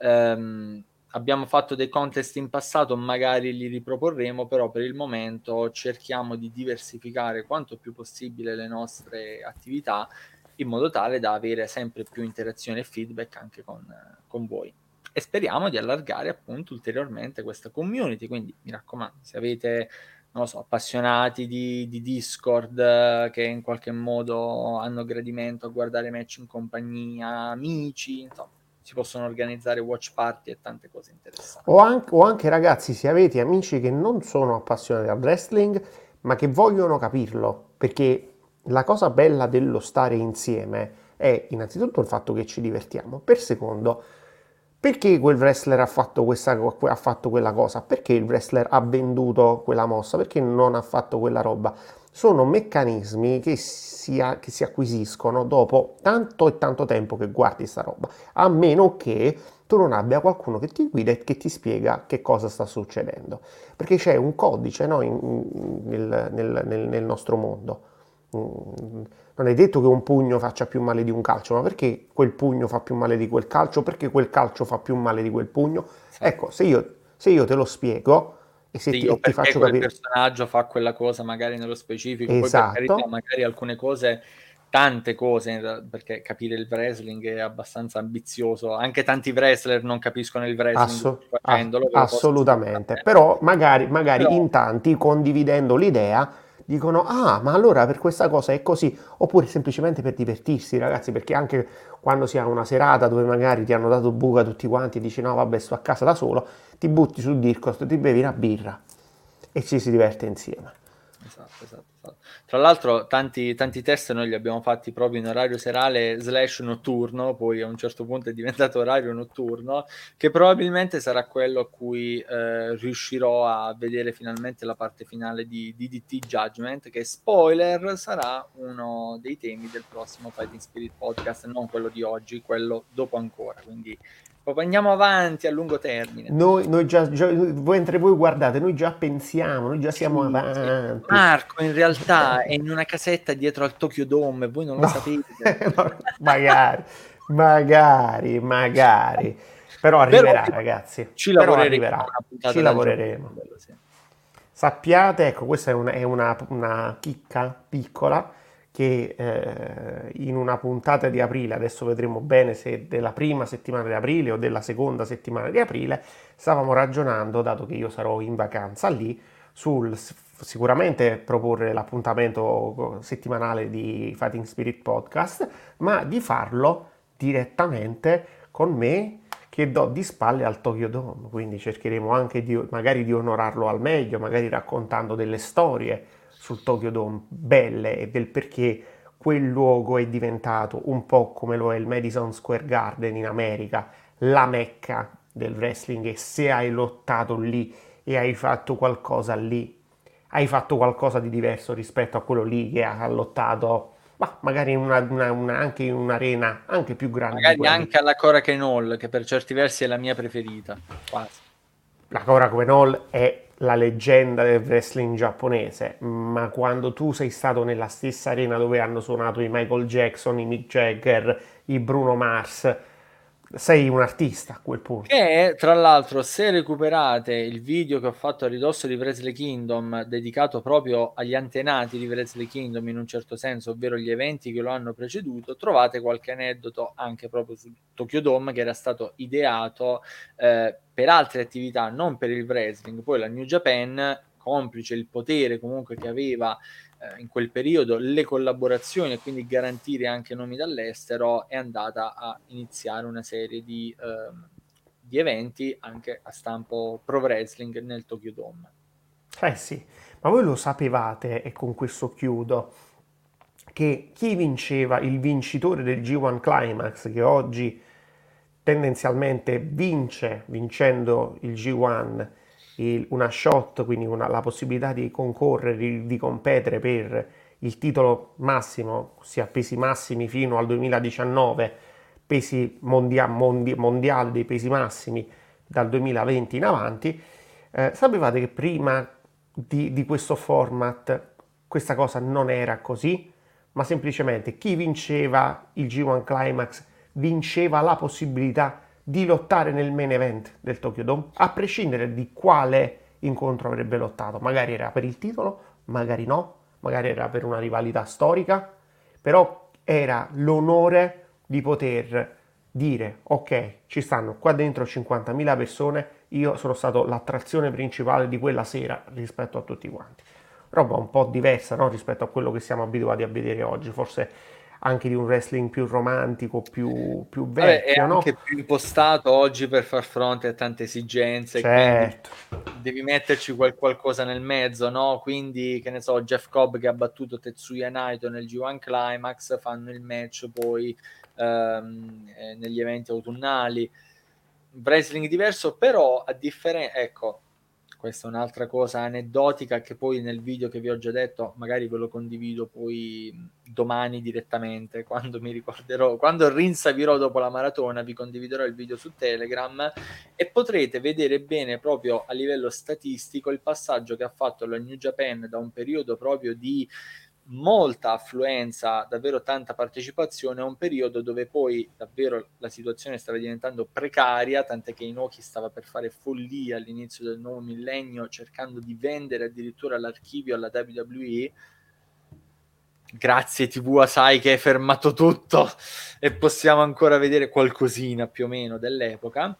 Um, abbiamo fatto dei contest in passato, magari li riproporremo, però per il momento cerchiamo di diversificare quanto più possibile le nostre attività, in modo tale da avere sempre più interazione e feedback anche con, con voi. E speriamo di allargare appunto ulteriormente questa community, quindi mi raccomando, se avete non lo so, appassionati di, di Discord eh, che in qualche modo hanno gradimento a guardare match in compagnia, amici, insomma, si possono organizzare watch party e tante cose interessanti. O anche, o anche ragazzi, se avete amici che non sono appassionati al wrestling, ma che vogliono capirlo, perché la cosa bella dello stare insieme è innanzitutto il fatto che ci divertiamo, per secondo, perché quel wrestler ha fatto, questa, ha fatto quella cosa, perché il wrestler ha venduto quella mossa, perché non ha fatto quella roba. Sono meccanismi che si, che si acquisiscono dopo tanto e tanto tempo che guardi sta roba, a meno che tu non abbia qualcuno che ti guida e che ti spiega che cosa sta succedendo, perché c'è un codice, no, in, nel, nel, nel, nel nostro mondo. Non è detto che un pugno faccia più male di un calcio, ma perché quel pugno fa più male di quel calcio? Perché quel calcio fa più male di quel pugno? Sì. Ecco, se io, se io te lo spiego e se sì, ti, io e ti faccio quel capire... personaggio fa quella cosa magari nello specifico, esatto. Poi per carità magari alcune cose, tante cose, perché capire il wrestling è abbastanza ambizioso, anche tanti wrestler non capiscono il wrestling Asso- facendolo, assolutamente, però magari, magari però... in tanti condividendo l'idea dicono ah ma allora per questa cosa è così, oppure semplicemente per divertirsi ragazzi, perché anche quando si ha una serata dove magari ti hanno dato buca tutti quanti e dici no vabbè sto a casa da solo, ti butti sul Discord, ti bevi una birra e ci si diverte insieme. Esatto, esatto, esatto. Tra l'altro tanti, tanti test noi li abbiamo fatti proprio in orario serale slash notturno, poi a un certo punto è diventato orario notturno, che probabilmente sarà quello a cui eh, riuscirò a vedere finalmente la parte finale di D D T Judgment, che spoiler sarà uno dei temi del prossimo Fighting Spirit podcast, non quello di oggi, quello dopo ancora, quindi proprio andiamo avanti a lungo termine. Noi, noi già, già- voi, mentre voi guardate, noi già pensiamo, noi già siamo Sì, sì. avanti. Marco in realtà è in una casetta dietro al Tokyo Dome e voi non lo No, sapete. no, magari, magari, magari. Però Però arriverà, ci, ragazzi. ci Però lavoreremo a arriverà. una Ci puntata del gioco. lavoreremo. Quello sì. Sappiate, ecco, questa è una, è una- una chicca piccola che eh, in una puntata di aprile, adesso vedremo bene se della prima settimana di aprile o della seconda settimana di aprile, stavamo ragionando, dato che io sarò in vacanza lì, sul s- sicuramente proporre l'appuntamento settimanale di Fighting Spirit Podcast, ma di farlo direttamente con me che do di spalle al Tokyo Dome, quindi cercheremo anche di, magari di onorarlo al meglio, magari raccontando delle storie sul Tokyo Dome belle e del perché quel luogo è diventato un po' come lo è il Madison Square Garden in America, la mecca del wrestling, e se hai lottato lì e hai fatto qualcosa lì, hai fatto qualcosa di diverso rispetto a quello lì che ha lottato, ma magari in una, una- una- anche in un'arena anche più grande di Magari quella lì. anche alla Korakuen Hall, che per certi versi è la mia preferita, quasi. La Korakuen Hall è la leggenda del wrestling giapponese, ma quando tu sei stato nella stessa arena dove hanno suonato i Michael Jackson, i Mick Jagger, i Bruno Mars, sei un artista a quel punto. Che tra l'altro, se recuperate il video che ho fatto a ridosso di Wrestle Kingdom, dedicato proprio agli antenati di Wrestle Kingdom in un certo senso, ovvero gli eventi che lo hanno preceduto, trovate qualche aneddoto anche proprio su Tokyo Dome, che era stato ideato eh, per altre attività, non per il wrestling. Poi la New Japan, complice il potere comunque che aveva eh, in quel periodo, le collaborazioni e quindi garantire anche nomi dall'estero, è andata a iniziare una serie di, ehm, di eventi anche a stampo pro wrestling nel Tokyo Dome. Eh sì, ma voi lo sapevate, e con questo chiudo, che chi vinceva, il vincitore del G uno Climax, che oggi tendenzialmente vince, vincendo il G uno, il- una shot, quindi una- la possibilità di concorrere, di, di competere per il titolo massimo, ossia pesi massimi fino al duemiladiciannove, pesi mondia- mondi- mondiali dei pesi massimi dal duemilaventi in avanti. Eh, sapevate che prima di, di questo format questa cosa non era così, ma semplicemente chi vinceva il G uno Climax vinceva la possibilità di lottare nel main event del Tokyo Dome, a prescindere di quale incontro avrebbe lottato. Magari era per il titolo, magari no, magari era per una rivalità storica, però era l'onore di poter dire ok, ci stanno qua dentro cinquantamila persone, io sono stato l'attrazione principale di quella sera rispetto a tutti quanti. Roba un po' diversa, no? Rispetto a quello che siamo abituati a vedere oggi, forse anche di un wrestling più romantico, più, più Vabbè, è vecchio, no? anche più impostato oggi per far fronte a tante esigenze, quindi Certo. devi metterci quel qualcosa nel mezzo, no? Quindi, che ne so, Jeff Cobb che ha battuto Tetsuya Naito nel G uno Climax, fanno il match poi ehm, eh, negli eventi autunnali. Wrestling diverso, però a differenza, ecco, questa è un'altra cosa aneddotica che poi nel video che vi ho già detto, magari ve lo condivido poi domani direttamente, quando mi ricorderò, quando rinsavirò dopo la maratona, vi condividerò il video su Telegram e potrete vedere bene proprio a livello statistico il passaggio che ha fatto la New Japan da un periodo proprio di molta affluenza, davvero tanta partecipazione, a un periodo dove poi davvero la situazione stava diventando precaria, tant'è che Inoki stava per fare follia all'inizio del nuovo millennio cercando di vendere addirittura l'archivio alla W W E. Grazie T V Asai che hai fermato tutto e possiamo ancora vedere qualcosina più o meno dell'epoca.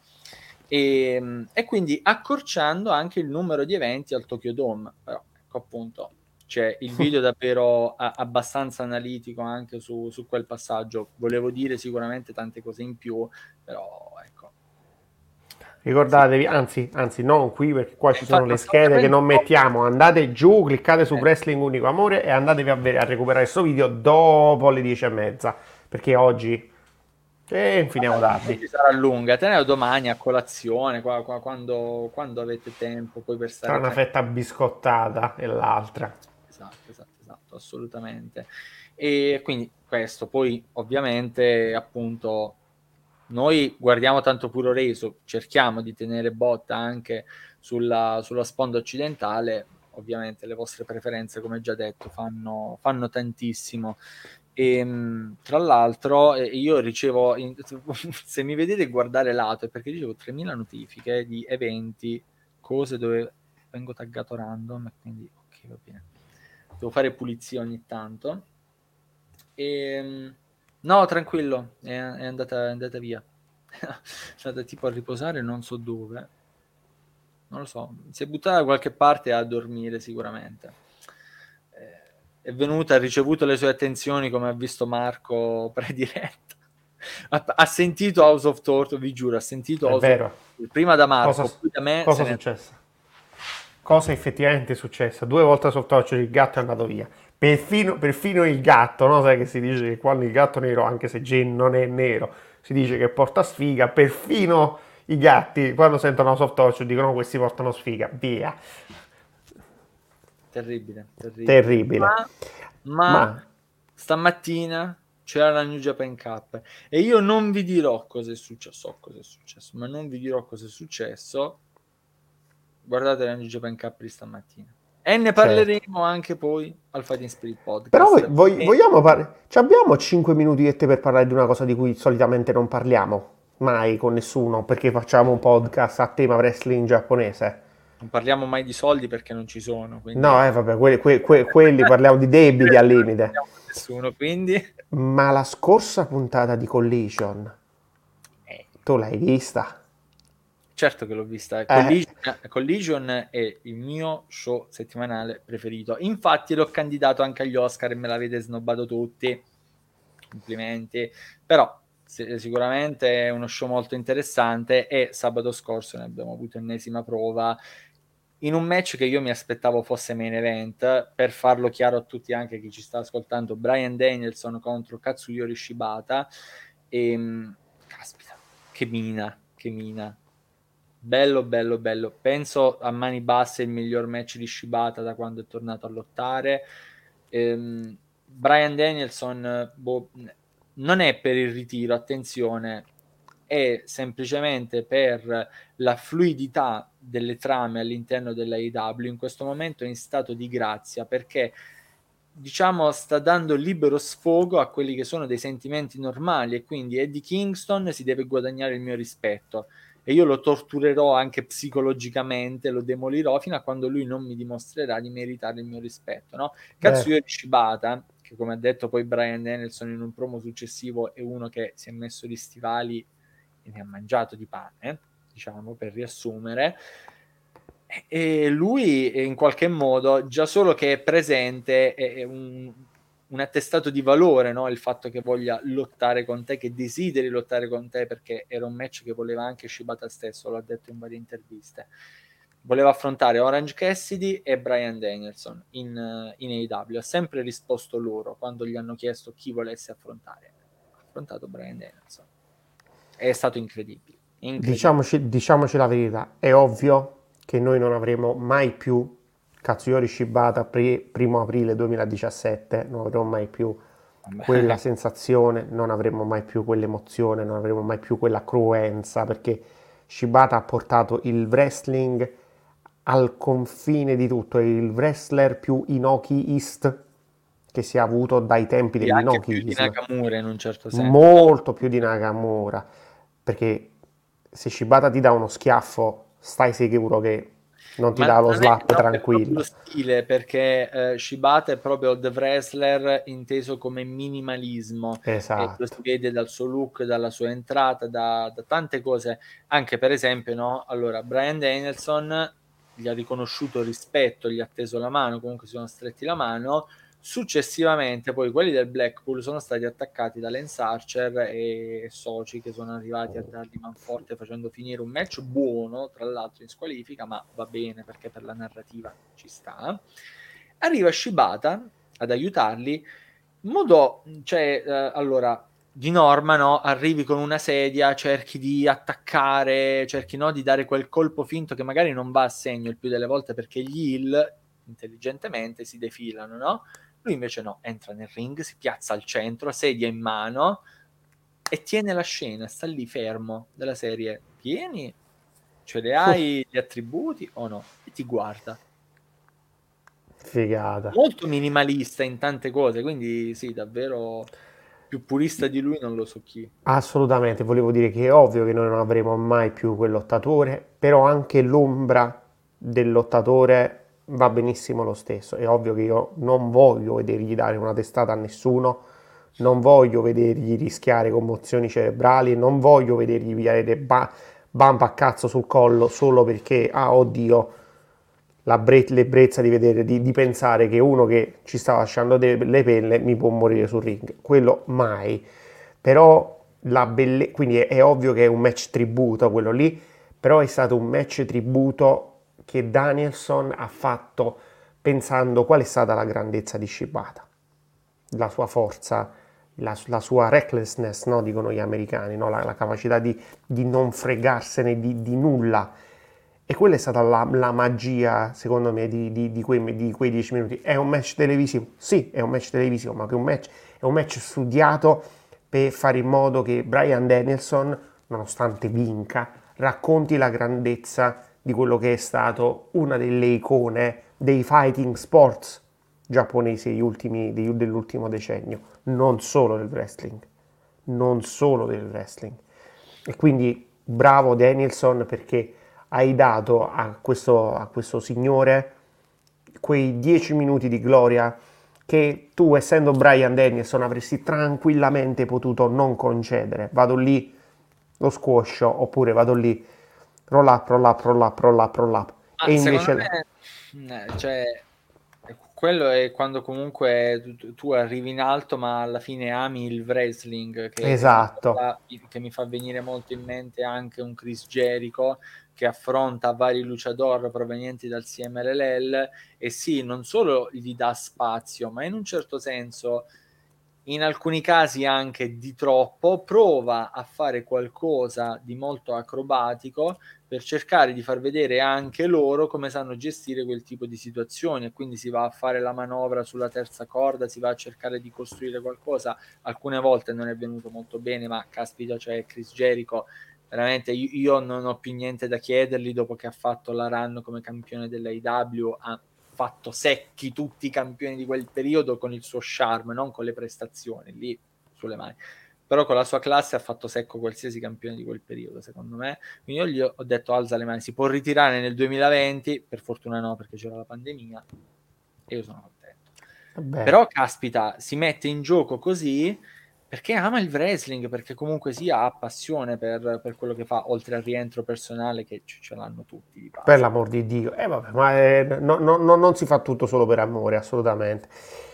E, e quindi accorciando anche il numero di eventi al Tokyo Dome, però ecco appunto c'è il video davvero a, abbastanza analitico anche su, su quel passaggio. Volevo dire sicuramente tante cose in più, però ecco. Ricordatevi, anzi, anzi, non qui perché qua Eh, ci sono infatti le non sto schede che capendo non mettiamo. Andate giù, cliccate su eh, Wrestling Unico Amore e andatevi a, ve- a recuperare questo video dopo le dieci e mezza. Perché oggi eh, finiamo vabbè, tardi. oggi sarà lunga, tenere domani a colazione, qua- qua- quando, quando avete tempo, poi per Tra stare una tranquilli. fetta biscottata e l'altra. Esatto, esatto, esatto, assolutamente. E quindi questo, poi ovviamente appunto noi guardiamo tanto puro reso, cerchiamo di tenere botta anche sulla, sulla sponda occidentale, ovviamente le vostre preferenze, come già detto, fanno, fanno tantissimo. E, mh, tra l'altro eh, io ricevo, in- se mi vedete guardare lato, è perché ricevo tremila notifiche di eventi, cose dove vengo taggato random, e quindi ok, va bene. Devo fare pulizia ogni tanto. E, mh, no, tranquillo, è, è andata, è andata via. È andata tipo a riposare, non so dove. Non lo so, si è buttata da qualche parte a dormire sicuramente. Eh, è venuta, ha ricevuto le sue attenzioni come ha visto Marco prediretta. Ha, ha sentito House of Torto, vi giuro, ha sentito È House of vero. Torto prima da Cosa, Marco, poi da me se cosa è ne è successo? Cosa effettivamente è successo? Due volte sotto occhio il gatto è andato via. Perfino, perfino il gatto, no? Sai che si dice che quando il gatto nero, anche se Jane non è nero, si dice che porta sfiga. Perfino i gatti, quando sentono soft touch, dicono questi portano sfiga. Via. terribile, terribile. Terribile. Ma, ma Ma stamattina c'era la New Japan Cup e io non vi dirò cosa è successo, so cosa è successo, ma non vi dirò cosa è successo. Guardate la New Japan Cup di stamattina. E ne certo. parleremo anche poi al Fighting Spirit Però voi- Podcast. voi- E vogliamo parlare... Abbiamo cinque minuti per parlare di una cosa di cui solitamente non parliamo mai con nessuno, perché facciamo un podcast a tema wrestling giapponese. non parliamo mai di soldi perché non ci sono, quindi No, eh, vabbè, que- que- que- quelli parliamo di debiti al non limite. parliamo con nessuno, quindi Ma la scorsa puntata di Collision, eh, tu l'hai vista? certo che l'ho vista. Eh, Collision, Collision è il mio show settimanale preferito. Infatti l'ho candidato anche agli Oscar e me l'avete snobbato tutti. Complimenti. Però se- sicuramente è uno show molto interessante e sabato scorso ne abbiamo avuto ennesima prova in un match che io mi aspettavo fosse main event. Per farlo chiaro a tutti, anche chi ci sta ascoltando, Bryan Danielson contro Katsuyori Shibata. E, mh, caspita, che mina, che mina. Bello, bello, bello. Penso a mani basse il miglior match di Shibata da quando è tornato a lottare. Ehm, Bryan Danielson, boh, non è per il ritiro, attenzione, è semplicemente per la fluidità delle trame all'interno della A E W. In questo momento è in stato di grazia perché, diciamo, sta dando libero sfogo a quelli che sono dei sentimenti normali, e quindi Eddie Kingston si deve guadagnare il mio rispetto e io lo torturerò anche psicologicamente, lo demolirò fino a quando lui non mi dimostrerà di meritare il mio rispetto, no? vero. Katsuyori Shibata, che come ha detto poi Bryan Danielson in un promo successivo, è uno che si è messo gli stivali e ne ha mangiato di pane, diciamo, per riassumere. E lui in qualche modo, già solo che è presente, è un, un attestato di valore, no? Il fatto che voglia lottare con te, che desideri lottare con te, perché era un match che voleva anche Shibata stesso, l'ha detto in varie interviste. Voleva affrontare Orange Cassidy e Bryan Danielson in, in A E W. Ha sempre risposto loro quando gli hanno chiesto chi volesse affrontare. Ha affrontato Bryan Danielson. È stato incredibile. Incredibile. Diciamoci, diciamoci la verità, è ovvio che noi non avremo mai più Katsuyori Shibata pre- primo aprile duemiladiciassette, non avremo mai più quella Vabbè. sensazione, non avremo mai più quell'emozione, non avremo mai più quella cruenza, perché Shibata ha portato il wrestling al confine di tutto, è il wrestler più Inoki-ist che si è avuto dai tempi Sì, anche più di dell'Inokiism, Nakamura in un certo senso. molto Molto più di più. Nakamura, perché se Shibata ti dà uno schiaffo, stai sicuro che non ti Ma dà lo non è, slap no, è proprio lo tranquillo. stile, perché eh, Shibata è proprio The Wrestler inteso come minimalismo, e lo si Esatto. vede dal suo look, dalla sua entrata, da, da tante cose. Anche per esempio, no? Allora, Bryan Danielson gli ha riconosciuto rispetto, gli ha teso la mano, comunque si sono stretti la mano. Successivamente poi quelli del Blackpool sono stati attaccati da Lance Archer e soci che sono arrivati a dargli manforte facendo finire un match buono, tra l'altro in squalifica, ma va bene perché per la narrativa ci sta. Arriva Shibata ad aiutarli, modo, cioè, eh, allora, di norma, no, arrivi con una sedia, cerchi di attaccare, cerchi, no, di dare quel colpo finto che magari non va a segno il più delle volte perché gli heel intelligentemente si defilano, no? Lui invece no, entra nel ring, si piazza al centro, sedia in mano e tiene la scena, sta lì fermo, della serie, tieni, ce le hai gli attributi o no? E ti guarda. Figata. Molto minimalista in tante cose, quindi sì, davvero più purista di lui non lo so chi. Assolutamente, volevo dire che è ovvio che noi non avremo mai più quel lottatore, però anche l'ombra del lottatore va benissimo lo stesso. È ovvio che io non voglio vedergli dare una testata a nessuno, non voglio vedergli rischiare commozioni cerebrali, non voglio vedergli pigliare ba- bamba a cazzo sul collo solo perché, ah oddio, la bre- l'ebbrezza di, vedere, di, di pensare che uno che ci sta lasciando de- le pelle mi può morire sul ring. Quello mai. Però la belle- quindi è, è ovvio che è un match tributo quello lì, però è stato un match tributo che Danielson ha fatto pensando qual è stata la grandezza di Shibata, la sua forza, la, la sua recklessness, no? Dicono gli americani, no? la, la capacità di, di non fregarsene di, di nulla. E quella è stata la, la magia, secondo me, di, di, di, quei, di quei dieci minuti. È un match televisivo? Sì, è un match televisivo, ma che un match, è un match studiato per fare in modo che Bryan Danielson, nonostante vinca, racconti la grandezza di quello che è stato una delle icone dei fighting sports giapponesi ultimi, dell'ultimo decennio, non solo del wrestling, non solo del wrestling. E quindi bravo Danielson perché hai dato a questo, a questo signore quei dieci minuti di gloria che tu, essendo Bryan Danielson, avresti tranquillamente potuto non concedere. Vado lì, lo squoscio, oppure vado lì, roll up, roll up, roll up, roll up, roll up. E Ma secondo invece me, eh, cioè, quello è quando comunque tu, tu arrivi in alto, ma alla fine ami il wrestling, che è una esatto, cosa che mi fa venire molto in mente anche un Chris Jericho che affronta vari luchador provenienti dal C M L L e sì, non solo gli dà spazio, ma in un certo senso, in alcuni casi anche di troppo, prova a fare qualcosa di molto acrobatico per cercare di far vedere anche loro come sanno gestire quel tipo di situazioni e quindi si va a fare la manovra sulla terza corda, si va a cercare di costruire qualcosa. Alcune volte non è venuto molto bene, ma caspita, cioè Chris Jericho, veramente io, io non ho più niente da chiedergli dopo che ha fatto la run come campione dell'A E W, ha fatto secchi tutti i campioni di quel periodo con il suo charme, non con le prestazioni, lì sulle mani. Però con la sua classe ha fatto secco qualsiasi campione di quel periodo, secondo me. Quindi io gli ho detto alza le mani, si può ritirare nel duemilaventi, per fortuna no perché c'era la pandemia e io sono contento. vabbè, Però caspita, si mette in gioco così perché ama il wrestling, perché comunque sia ha passione per, per quello che fa, oltre al rientro personale che ce, ce l'hanno tutti di per base. l'amor di Dio. Eh, vabbè, ma eh, no- no- no- non si fa tutto solo per amore, assolutamente.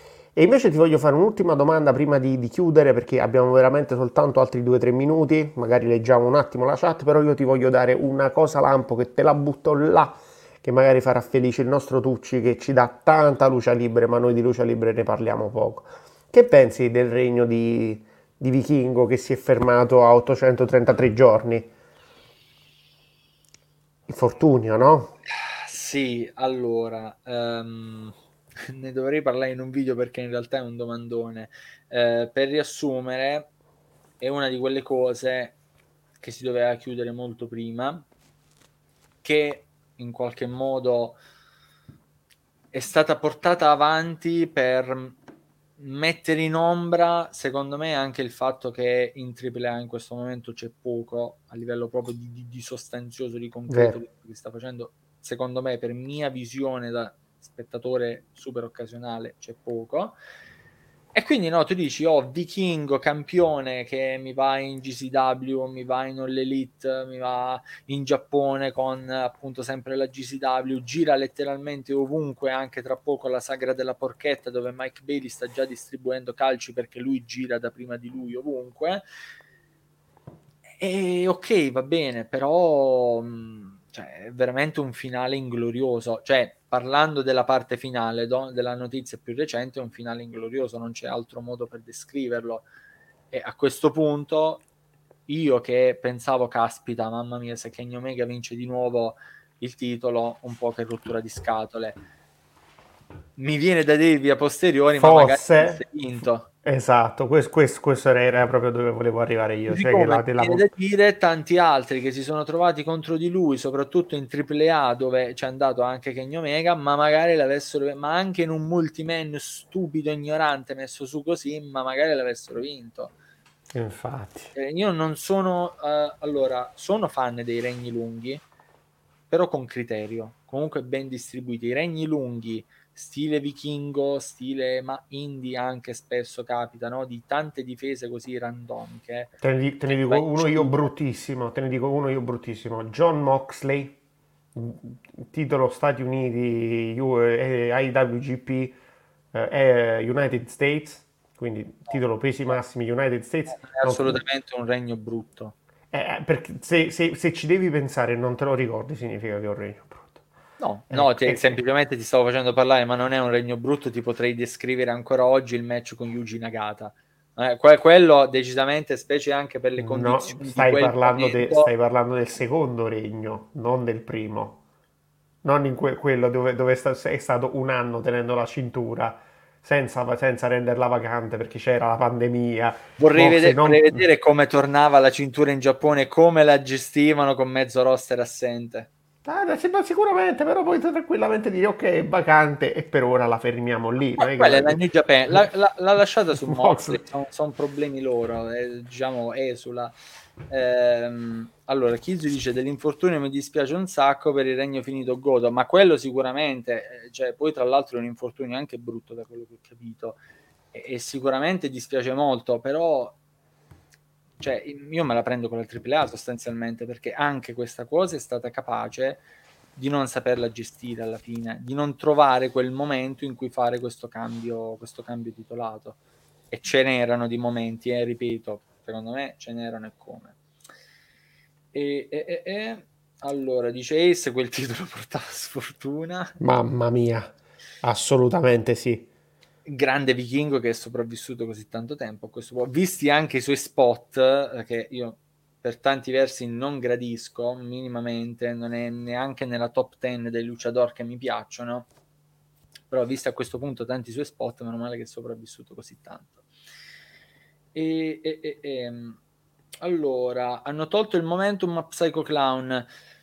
E invece ti voglio fare un'ultima domanda prima di, di chiudere, perché abbiamo veramente soltanto altri due tre minuti. Magari leggiamo un attimo la chat, però io ti voglio dare una cosa lampo che te la butto là, che magari farà felice il nostro Tucci, che ci dà tanta luce libera, ma noi di luce libera ne parliamo poco. Che pensi del regno di, di Vichingo che si è fermato a ottocentotrentatré giorni? Infortunio, no? Sì, allora, ehm, ne dovrei parlare in un video perché in realtà è un domandone. Eh, per riassumere, è una di quelle cose che si doveva chiudere molto prima, che in qualche modo è stata portata avanti per mettere in ombra, secondo me, anche il fatto che in tripla A in questo momento c'è poco a livello proprio di, di, di sostanzioso, di concreto Vero. di quello che sta facendo. Secondo me, per mia visione da spettatore super occasionale, c'è poco. E quindi no, tu dici, oh, vichingo, campione che mi va in G C W, mi va in All Elite, mi va in Giappone con appunto sempre la G C W, gira letteralmente ovunque, anche tra poco la sagra della porchetta dove Mike Bailey sta già distribuendo calci perché lui gira da prima di lui ovunque. E ok, va bene, però mh, cioè, è veramente un finale inglorioso. Cioè, parlando della parte finale, do, della notizia più recente, è un finale inglorioso, non c'è altro modo per descriverlo. E a questo punto, io che pensavo, caspita, mamma mia, se Kenny Omega vince di nuovo il titolo, un po' che rottura di scatole. Mi viene da dirvi a posteriori, ma magari avesse Forse, vinto. esatto, questo, questo, questo era proprio dove volevo arrivare io, Così cioè che come la, mi della... viene da dire tanti altri che si sono trovati contro di lui, soprattutto in Triple A dove c'è andato anche Kenny Omega, ma magari l'avessero, ma anche in un multiman stupido, ignorante messo su così, ma magari l'avessero vinto. Infatti. Eh, io non sono, uh, allora, sono fan dei regni lunghi, però con criterio, comunque ben distribuiti. I regni lunghi, stile vichingo, stile ma indie anche spesso capita, no? Di tante difese così randomiche. Te ne, di- te ne Che dico vai a uno io incidere. bruttissimo, te ne dico uno io bruttissimo. John Moxley, titolo Stati Uniti, U- eh, I W G P, eh, United States, quindi titolo pesi No, massimi United States. non è Non- assolutamente un regno brutto. eh, perché se, se- se ci devi pensare e non te lo ricordi, significa che è un regno brutto. No, no, Ecco, ti- ecco, ecco. semplicemente ti stavo facendo parlare, ma non è un regno brutto, ti potrei descrivere ancora oggi il match con Yuji Nagata. Eh, que- quello decisamente, specie anche per le No, condizioni di stai quel parlando, de- momento. stai parlando del secondo regno, non del primo. Non in que- quello dove, dove sta- è stato un anno tenendo la cintura senza, senza renderla vacante perché c'era la pandemia. Vorrei, Moxley vede- vorrei non... vedere come tornava la cintura in Giappone, come la gestivano con mezzo roster assente. Ah, sì, ma sicuramente, però puoi tranquillamente dire ok, è vacante e per ora la fermiamo lì. Non Eh, è che quella è la- la New Japan, la- la- l'ha lasciata su Moxley. Moxley, sono problemi loro, eh, diciamo, esula. Ehm, allora, Kizu dice dell'infortunio mi dispiace un sacco per il regno finito Goto, ma quello sicuramente, eh, cioè, poi tra l'altro è un infortunio anche brutto da quello che ho capito, e, e sicuramente dispiace molto, però cioè, io me la prendo con la Triple A sostanzialmente, perché anche questa cosa è stata capace di non saperla gestire alla fine, di non trovare quel momento in cui fare questo cambio, questo cambio titolato. E ce n'erano di momenti, eh, ripeto, secondo me ce n'erano e come. E, e, e, e allora, dice Ace, quel titolo portava sfortuna. Mamma mia, assolutamente sì. Grande vichingo che è sopravvissuto così tanto tempo a questo punto. Visti anche i suoi spot, eh, che io per tanti versi non gradisco minimamente, non è neanche nella top dieci dei luchador che mi piacciono, però visti a questo punto tanti suoi spot, meno male che è sopravvissuto così tanto. E, e, e, e, allora, hanno tolto il momentum a Psycho Clown.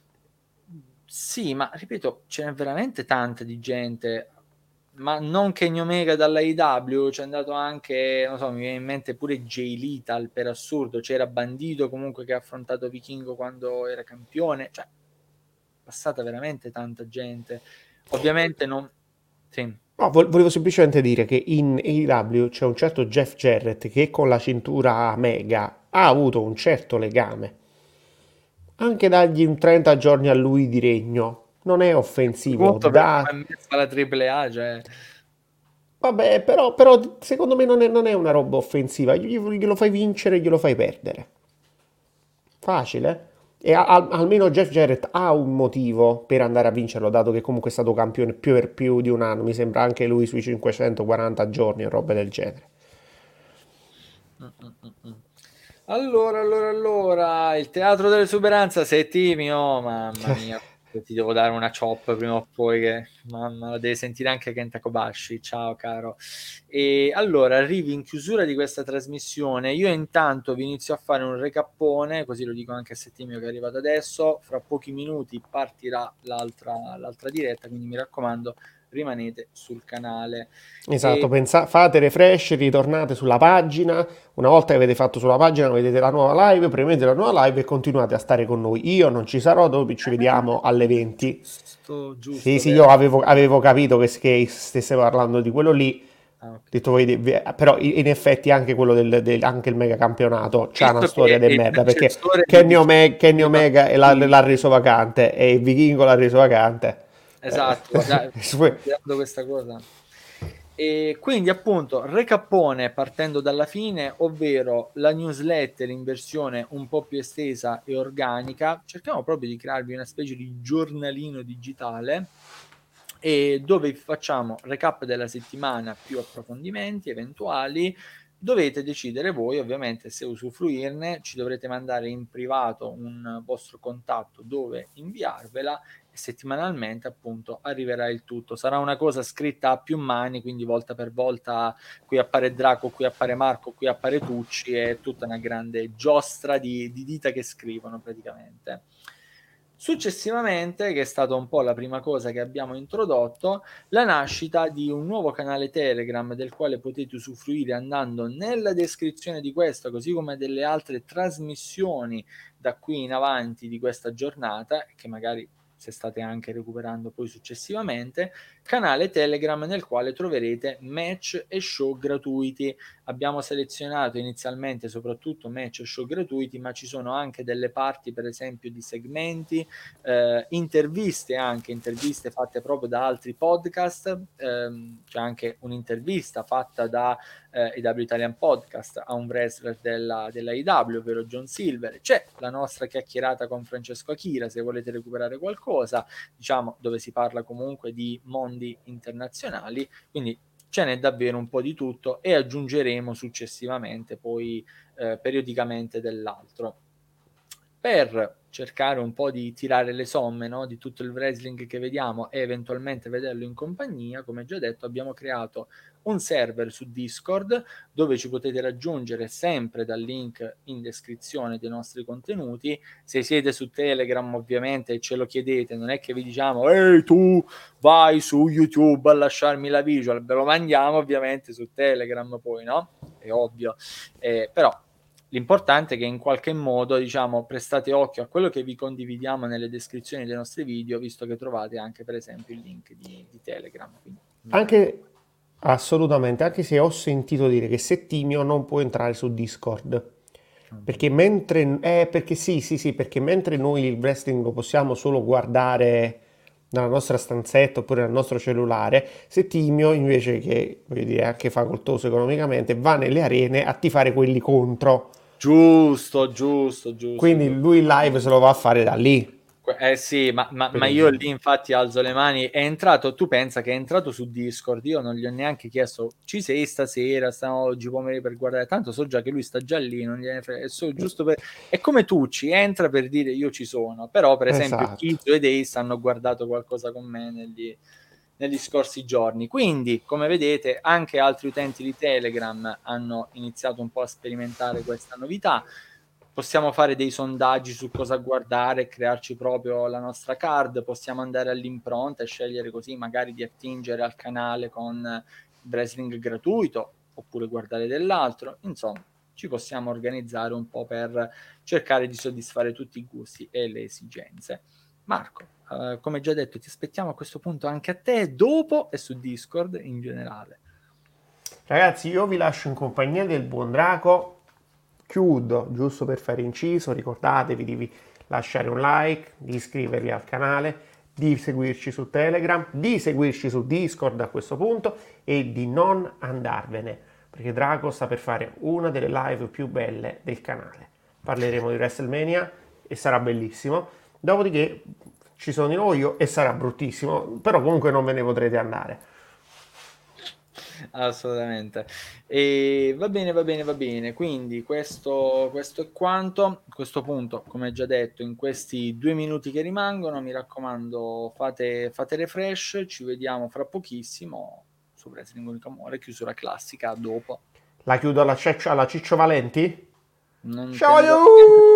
Sì, ma ripeto, ce n'è veramente tanta di gente, ma non Kenny Omega dalla A E W, c'è andato anche, non so, mi viene in mente pure Jay Lethal, per assurdo, c'era Bandito comunque che ha affrontato Vichingo quando era campione, cioè, è passata veramente tanta gente. Ovviamente non... Sì. No, vol- volevo semplicemente dire che in A E W c'è un certo Jeff Jarrett che con la cintura mega ha avuto un certo legame. Anche dargli un trenta giorni a lui di regno non è offensivo. Punto per Da... come è messa la Triple A, cioè... Vabbè, però, però secondo me non è, non è una roba offensiva. Gli- Glielo fai vincere, glielo fai perdere. Facile. E a- al- almeno Jeff Jarrett ha un motivo per andare a vincerlo, dato che comunque è stato campione più per più di un anno. Mi sembra anche lui sui cinquecentoquaranta giorni o robe del genere. Mm, mm, mm, mm. Allora, allora, allora, il teatro dell'esuberanza, sei timio, oh, mamma mia, ti devo dare una chop prima o poi, che mamma, la deve sentire anche Kenta Kobashi, ciao caro. E allora, arrivi in chiusura di questa trasmissione, io intanto vi inizio a fare un recappone, così lo dico anche a Settimio che è arrivato adesso, fra pochi minuti partirà l'altra, l'altra diretta, quindi mi raccomando, rimanete sul canale. Esatto, E pensa- fate refresh, ritornate sulla pagina. Una volta che avete fatto sulla pagina, vedete la nuova live, premete la nuova live e continuate a stare con noi. Io non ci sarò, dopo ci vediamo alle venti. giusto, Sì, giusto, sì, io vero? avevo, avevo capito che, che stesse parlando di quello lì, Ah, ok. Detto voi, però in effetti anche quello del, del- anche il mega campionato c'ha una Visto storia che è di il merda perché successore di, Kenny, diciamo, Ome- Kenny di Omega e l'ha, Vampiri. l'ha reso vacante e il vichingo l'ha reso vacante. Eh, Esatto, guarda, poi- considerando questa cosa. E quindi appunto recappone partendo dalla fine, ovvero la newsletter in versione un po' più estesa e organica. Cerchiamo proprio di crearvi una specie di giornalino digitale e dove facciamo recap della settimana più approfondimenti eventuali. Dovete decidere voi ovviamente se usufruirne, ci dovrete mandare in privato un vostro contatto dove inviarvela e settimanalmente appunto arriverà il tutto. Sarà una cosa scritta a più mani, quindi volta per volta qui appare Draco, qui appare Marco, qui appare Tucci, è tutta una grande giostra di, di dita che scrivono praticamente. Successivamente, che è stata un po' la prima cosa che abbiamo introdotto, la nascita di un nuovo canale Telegram del quale potete usufruire andando nella descrizione di questo, così come delle altre trasmissioni da qui in avanti di questa giornata, che magari se state anche recuperando poi successivamente, canale Telegram nel quale troverete match e show gratuiti. Abbiamo selezionato inizialmente soprattutto match e show gratuiti, ma ci sono anche delle parti, per esempio, di segmenti, eh, interviste anche, interviste fatte proprio da altri podcast, ehm, c'è anche un'intervista fatta da eh, I W Italian Podcast a un wrestler della, della I W, ovvero John Silver, c'è la nostra chiacchierata con Francesco Akira se volete recuperare qualcosa, diciamo dove si parla comunque di mondi internazionali, quindi ce n'è davvero un po' di tutto e aggiungeremo successivamente poi eh, periodicamente dell'altro. Per cercare un po' di tirare le somme, no, di tutto il wrestling che vediamo e eventualmente vederlo in compagnia, come già detto abbiamo creato un server su Discord dove ci potete raggiungere sempre dal link in descrizione dei nostri contenuti. Se siete su Telegram ovviamente e ce lo chiedete, non è che vi diciamo ehi tu vai su YouTube a lasciarmi la visual, ve lo mandiamo ovviamente su Telegram poi, no? È ovvio. Eh, però l'importante è che in qualche modo, diciamo, prestate occhio a quello che vi condividiamo nelle descrizioni dei nostri video, visto che trovate anche, per esempio, il link di, di Telegram. Quindi, mi raccomando. Anche assolutamente, anche se ho sentito dire che Settimio non può entrare su Discord. Non può Perché entrare. mentre, eh, perché sì, sì, sì, perché mentre noi il wrestling lo possiamo solo guardare nella nostra stanzetta oppure nel nostro cellulare, Settimio invece che, voglio dire, è anche facoltoso economicamente, va nelle arene a tifare quelli contro. Giusto, giusto, giusto, Quindi giusto. lui live se lo va a fare da lì, Eh sì, ma, ma- per ma io esempio. lì infatti alzo le mani, è entrato, tu pensa che è entrato su Discord, io non gli ho neanche chiesto ci sei stasera, stiamo oggi pomeriggio per guardare, tanto so già che lui sta già lì, non gliene frega, è, solo giusto per... è come tu ci entra per dire io ci sono, però per esempio Esatto. Kizo ed Ace hanno guardato qualcosa con me negli, negli scorsi giorni, quindi come vedete anche altri utenti di Telegram hanno iniziato un po' a sperimentare questa novità. Possiamo fare dei sondaggi su cosa guardare, crearci proprio la nostra card, possiamo andare all'impronta e scegliere così magari di attingere al canale con wrestling gratuito oppure guardare dell'altro, insomma ci possiamo organizzare un po' per cercare di soddisfare tutti i gusti e le esigenze. Marco, eh, come già detto, ti aspettiamo a questo punto anche a te dopo e su Discord in generale. Ragazzi, io vi lascio in compagnia del buon Draco. Chiudo, giusto per fare inciso, ricordatevi di lasciare un like, di iscrivervi al canale, di seguirci su Telegram, di seguirci su Discord a questo punto e di non andarvene, perché Draco sta per fare una delle live più belle del canale. Parleremo di WrestleMania e sarà bellissimo. Dopodiché ci sono di nuovo io e sarà bruttissimo, però comunque non ve ne potrete andare. Assolutamente. E va bene, va bene, va bene. Quindi questo, questo è quanto. A questo punto, come già detto, in questi due minuti che rimangono, mi raccomando, fate, fate refresh. Ci vediamo fra pochissimo su Wrestling Unico Amore, chiusura classica dopo. La chiudo alla, Ceccio, alla Ciccio Valenti? Non Ciao! tengo.